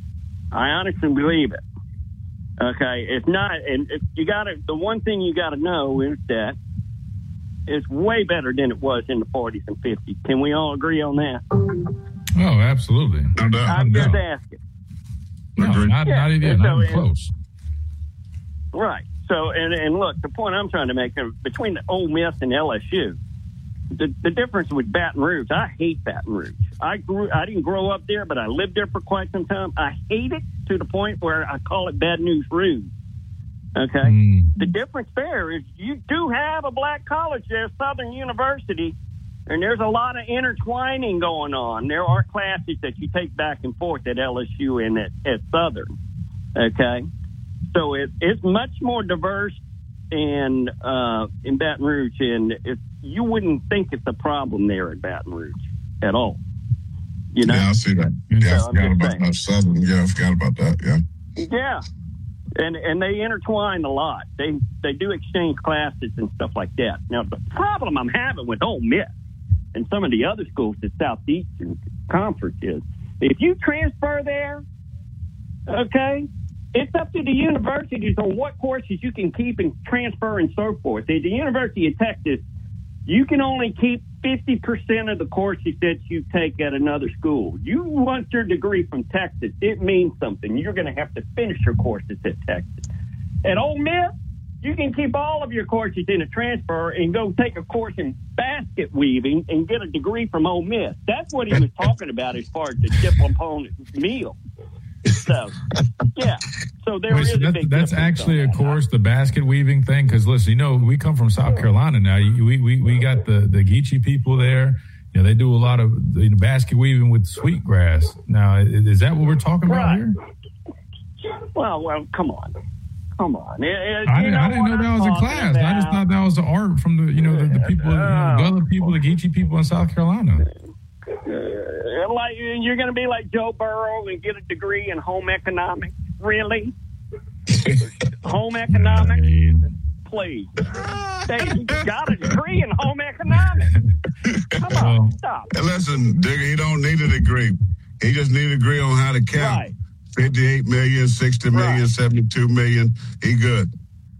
I honestly believe it. Okay, it's not, and it, you got to. The one thing you got to know is that it's way better than it was in the forties and fifties. Can we all agree on that? Oh, absolutely. No doubt. I'm just asking. No, not, yeah. not even, so, not even close. Right. So, and, and look, the point I'm trying to make is between the Ole Miss and L S U, the, the difference with Baton Rouge, I hate Baton Rouge. I grew, I didn't grow up there, but I lived there for quite some time. I hate it to the point where I call it Bad News Rouge. Okay. Mm. The difference there is you do have a black college there, Southern University, and there's a lot of intertwining going on. There are classes that you take back and forth at L S U and at, at Southern. Okay. So it, it's much more diverse in, uh, in Baton Rouge, and it, you wouldn't think it's a problem there at Baton Rouge at all. You know? Yeah, I see that. Yeah, so I forgot about that Southern. Yeah, I forgot about that. Yeah. Yeah. And and they intertwine a lot. They they do exchange classes and stuff like that. Now, the problem I'm having with Ole Miss and some of the other schools at Southeastern Conference is if you transfer there, okay, it's up to the universities on what courses you can keep and transfer and so forth. At the University of Texas, you can only keep fifty percent of the courses that you take at another school. You want your degree from Texas, it means something. You're going to have to finish your courses at Texas. At Ole Miss, you can keep all of your courses in a transfer and go take a course in basket weaving and get a degree from Ole Miss. That's what he was talking about as far as the diplomat meal. So, yeah. So there Wait, is so that, a big that's actually, of that. course, the basket weaving thing. Because listen, you know, we come from South Carolina now. We we we got the the Geechee people there. You know, they do a lot of you know, basket weaving with sweetgrass. Now, is that what we're talking about right. here? Well, well, come on, come on. It, it, I, didn't, I didn't know that was a class. About. I just thought that was the art from the you know the, the people, you know, the other people, the Geechee people in South Carolina. Uh, like you're going to be like Joe Burrow and get a degree in home economics? Really? Home economics? Please. Hey, you got a degree in home economics. Come on, well, stop. Listen, Digger, he don't need a degree. He just need a degree on how to count. Right. fifty-eight million, sixty million, right. seventy-two million. He good.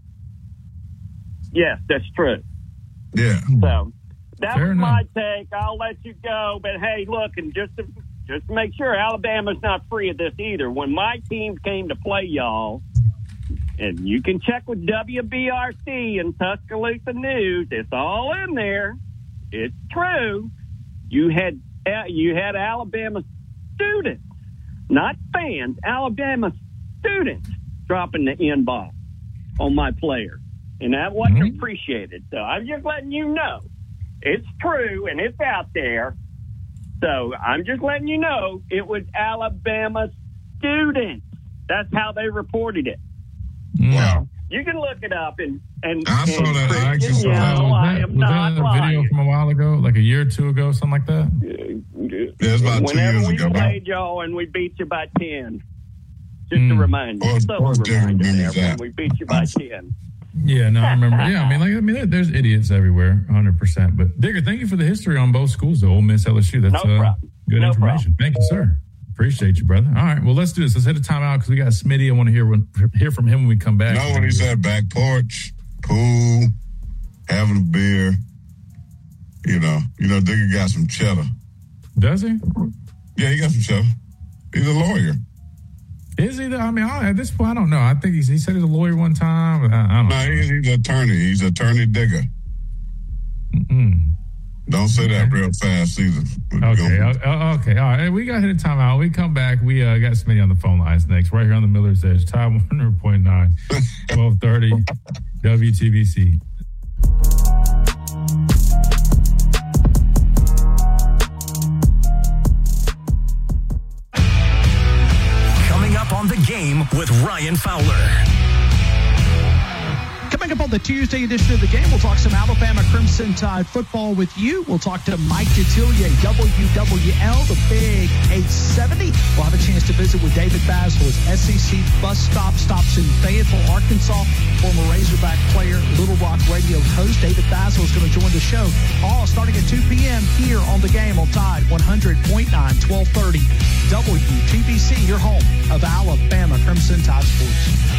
Yes, that's true. Yeah. So. That Fair was enough. my take. I'll let you go. But, hey, look, and just to, just to make sure, Alabama's not free of this either. When my team came to play y'all, and you can check with W B R C and Tuscaloosa News, it's all in there. It's true. You had you had Alabama students, not fans, Alabama students dropping the N-ball on my player. And that wasn't mm-hmm. appreciated. So I'm just letting you know. It's true, and it's out there. So I'm just letting you know it was Alabama students. That's how they reported it. Wow. You can look it up. And, and I saw and that. I actually saw that. No, Was I that, am was not that a lying. video from a while ago, like a year or two ago, something like that? Yeah, it's about two Whenever years we ago. played y'all and we beat you by ten. Just mm. to remind you. Or, So or reminder there that. when we beat you by ten. Yeah, no, I remember. Yeah, I mean, like, I mean, there, there's idiots everywhere, one hundred percent. But Digger, thank you for the history on both schools, though, Ole Miss, L S U. That's no uh, good no information. Problem. Thank you, sir. Appreciate you, brother. All right, well, let's do this. Let's hit a timeout because we got Smitty. I want to hear when, hear from him when we come back. No, when he said back porch, pool, having a beer. You know, you know, Digger got some cheddar. Does he? Yeah, he got some cheddar. He's a lawyer. Is he? I mean, I, at this point, I don't know. I think he's, he said he's a lawyer one time. I, I don't no, know. He's, he's an attorney. He's attorney Digger. Mm-mm. Don't say that real fast either. Okay, uh, okay, all right. We got to hit a timeout. We come back. We uh, got Smitty on the phone lines next, right here on the Miller's Edge. Tide one hundred point nine, twelve thirty W T B C. Coming up on The Game with Ryan Fowler. Coming up on the Tuesday edition of The Game, we'll talk some Alabama Crimson Tide football with you. We'll talk to Mike Detillier, W W L, the big eight seventy. We'll have a chance to visit with David Basil as S E C Bus Stop stops in Fayetteville, Arkansas. Former Razorback player, Little Rock radio host David Basil is going to join the show. All starting at two p.m. here on The Game on Tide one hundred point nine, twelve thirty W T B C, your home of Alabama Crimson Tide sports.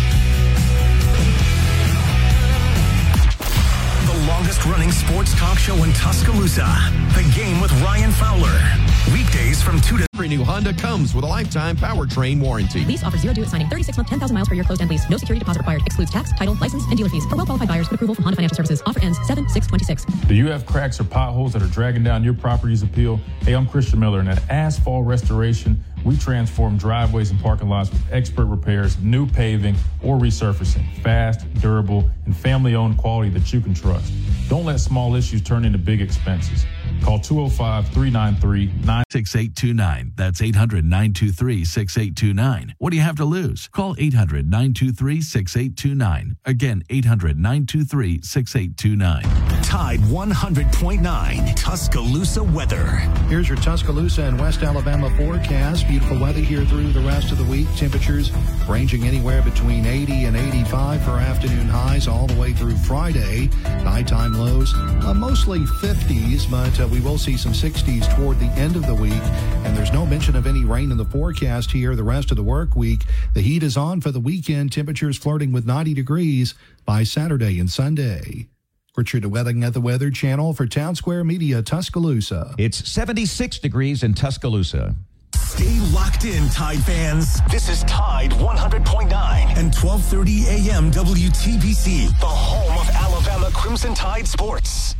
The longest running sports talk show in Tuscaloosa. The Game with Ryan Fowler. Weekdays from two to Every new Honda comes with a lifetime powertrain warranty. Lease offers zero due at signing, thirty-six month, ten thousand miles per year closed-end lease. No security deposit required. Excludes tax, title, license, and dealer fees. For well-qualified buyers, with approval from Honda Financial Services. Offer ends seven six twenty-six. Do you have cracks or potholes that are dragging down your property's appeal? Hey, I'm Christian Miller, and at Asphalt Restoration, we transform driveways and parking lots with expert repairs, new paving, or resurfacing. Fast, durable, and family-owned quality that you can trust. Don't let small issues turn into big expenses. Call two oh five, three nine three, nine six eight two nine. That's eight hundred, nine two three, six eight two nine. What do you have to lose? Call eight hundred, nine two three, six eight two nine. Again, eight hundred, nine two three, six eight two nine. Tide one hundred point nine Tuscaloosa weather. Here's your Tuscaloosa and West Alabama forecast. Beautiful weather here through the rest of the week. Temperatures ranging anywhere between eighty and eighty-five for afternoon highs all the way through Friday. Nighttime lows uh, mostly fifties, but uh, we will see some sixties toward the end of the week. And there's no mention of any rain in the forecast here the rest of the work week. The heat is on for the weekend. Temperatures flirting with ninety degrees by Saturday and Sunday. Richard Wedding at the Weather Channel for Town Square Media, Tuscaloosa. It's seventy-six degrees in Tuscaloosa. Stay locked in, Tide fans. This is Tide one hundred point nine and twelve thirty a.m. W T B C, the home of Alabama Crimson Tide sports.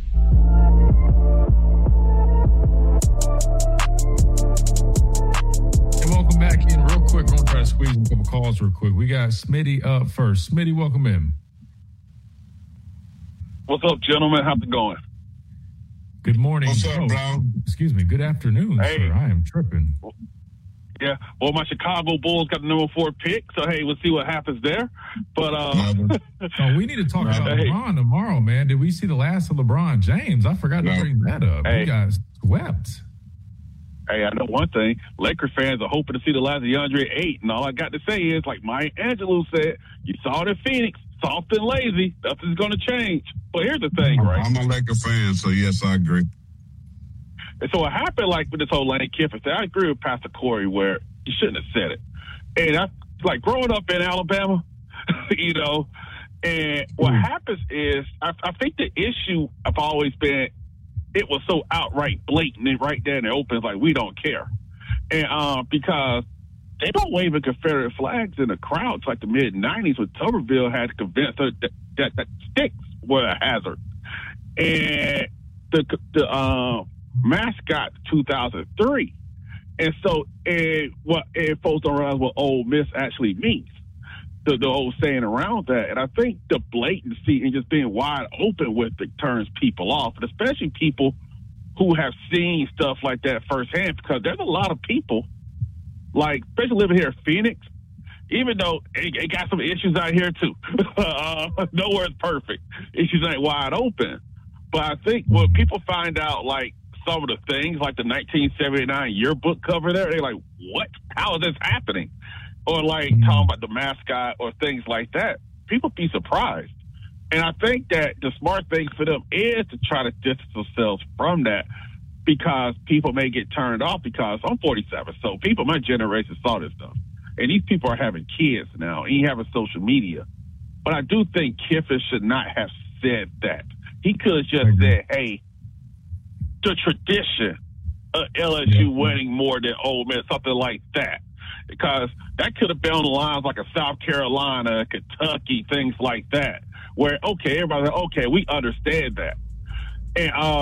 And welcome back in real quick. We're going to try to squeeze in a couple calls real quick. We got Smitty up first. Smitty, welcome in. What's up, gentlemen? How's it going? Good morning. What's up, oh, bro? Excuse me. Good afternoon, Hey. sir. I am tripping. Yeah, well, my Chicago Bulls got the number four pick, so hey, we'll see what happens there. But uh, Oh, we need to talk about Hey. LeBron tomorrow, man. Did we see the last of LeBron James? I forgot to bring that up. Hey. You guys swept. hey, I know one thing: Laker fans are hoping to see the last of DeAndre Ayton. And all I got to say is, like Maya Angelou said, you saw it in Phoenix, soft and lazy. Nothing's going to change. But here's the thing, right? I'm a Laker fan, so yes, I agree. And so what happened, like, with this whole Lane Kiffin thing, I agree with Pastor Corey where he shouldn't have said it. And I, like, growing up in Alabama, you know, and what happens is, I, I think the issue have always been, it was so outright blatant and right there in the open, it's like, we don't care. And uh, because they don't wave the Confederate flags in the crowds like the mid nineties when Tuberville had to convince her that, that, that sticks were a hazard. And the, the, uh, mascot two thousand three, and so and what and folks don't realize what Ole Miss actually means, the, the old saying around that. And I think the blatancy and just being wide open with it turns people off, and especially people who have seen stuff like that firsthand, because there's a lot of people, like especially living here in Phoenix, even though it, it got some issues out here too. uh, nowhere's perfect. Issues ain't wide open, but I think when people find out, like, some of the things, like the nineteen seventy-nine yearbook cover there, they're like, what? How is this happening? Or like mm-hmm. talking about the mascot or things like that. People be surprised. And I think that the smart thing for them is to try to distance themselves from that, because people may get turned off, because I'm forty-seven, so people my generation saw this stuff. And these people are having kids now, and you having social media. But I do think Kiffin should not have said that. He could have just said, hey, the tradition of L S U winning more than Ole Miss, something like that, because that could have been on the lines like a South Carolina, Kentucky, things like that, where okay, everybody's like, okay, we understand that. And uh,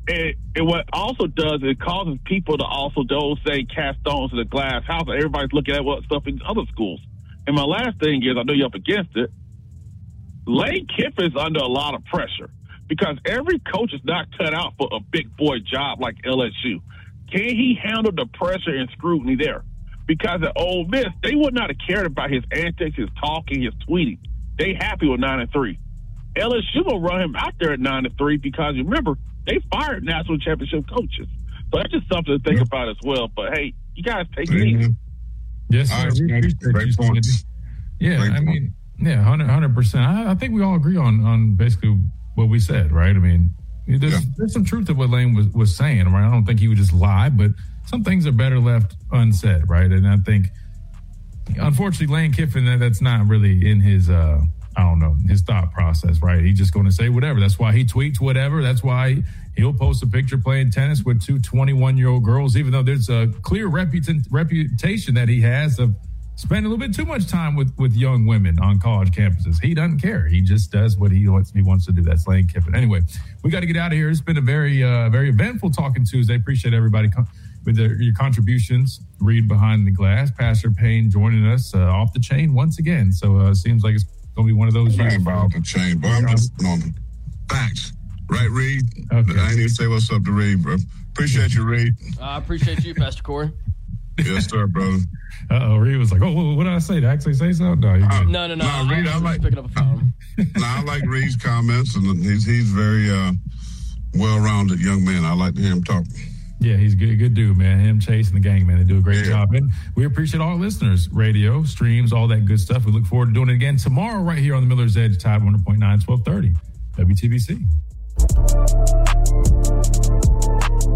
And, and what also does, it causes people to also, those say, cast stones in the glass house. Everybody's looking at what stuff in other schools. And my last thing is, I know you're up against it, Lane Kiffin's under a lot of pressure because every coach is not cut out for a big boy job like L S U. Can he handle the pressure and scrutiny there? Because at Ole Miss, they would not have cared about his antics, his talking, his tweeting. They happy with nine and three. L S U will run him out there at nine and three because remember they fired national championship coaches. So that's just something to think yep. about as well. But hey, you guys take it easy. Yes, sir. Right, great point. Yeah, great I point. mean, yeah, hundred percent. I, I think we all agree on on basically what we said, right? I mean, there's yeah. there's some truth to what Lane was was saying, right? I don't think he would just lie, but some things are better left unsaid, right? And I think, unfortunately, Lane Kiffin, that, that's not really in his, uh, I don't know, his thought process, right? He's just going to say whatever. That's why he tweets whatever. That's why he'll post a picture playing tennis with two twenty-one-year-old girls, even though there's a clear reputa- reputation that he has of spending a little bit too much time with, with young women on college campuses. He doesn't care. He just does what he wants, he wants to do. That's Lane Kiffin. Anyway, we got to get out of here. It's been a very, uh, very eventful Talking Tuesday. Appreciate everybody com- with their, your contributions. Read Behind the Glass. Pastor Payne joining us uh, off the chain once again. So it uh, seems like it's going to be one of those. I ain't off the chain, but I'm just on facts. Right, Reed? Okay. I ain't even say what's up to Reed, bro. Appreciate you, Reed. I uh, appreciate you, Pastor Corey. Yes, sir, brother. Uh-oh, Reed was like, oh, what did I say? Did I actually say something? No, uh, no, no, no. No, Reed, I, I like picking up a phone. no, I like Reed's comments, and he's he's very uh, well-rounded young man. I like to hear him talk. Yeah, he's a good, good dude, man. Him, Chase, and the gang, man, they do a great yeah. job. And we appreciate all our listeners, radio, streams, all that good stuff. We look forward to doing it again tomorrow right here on the Miller's Edge, Tide one hundred point nine, twelve thirty, W T B C.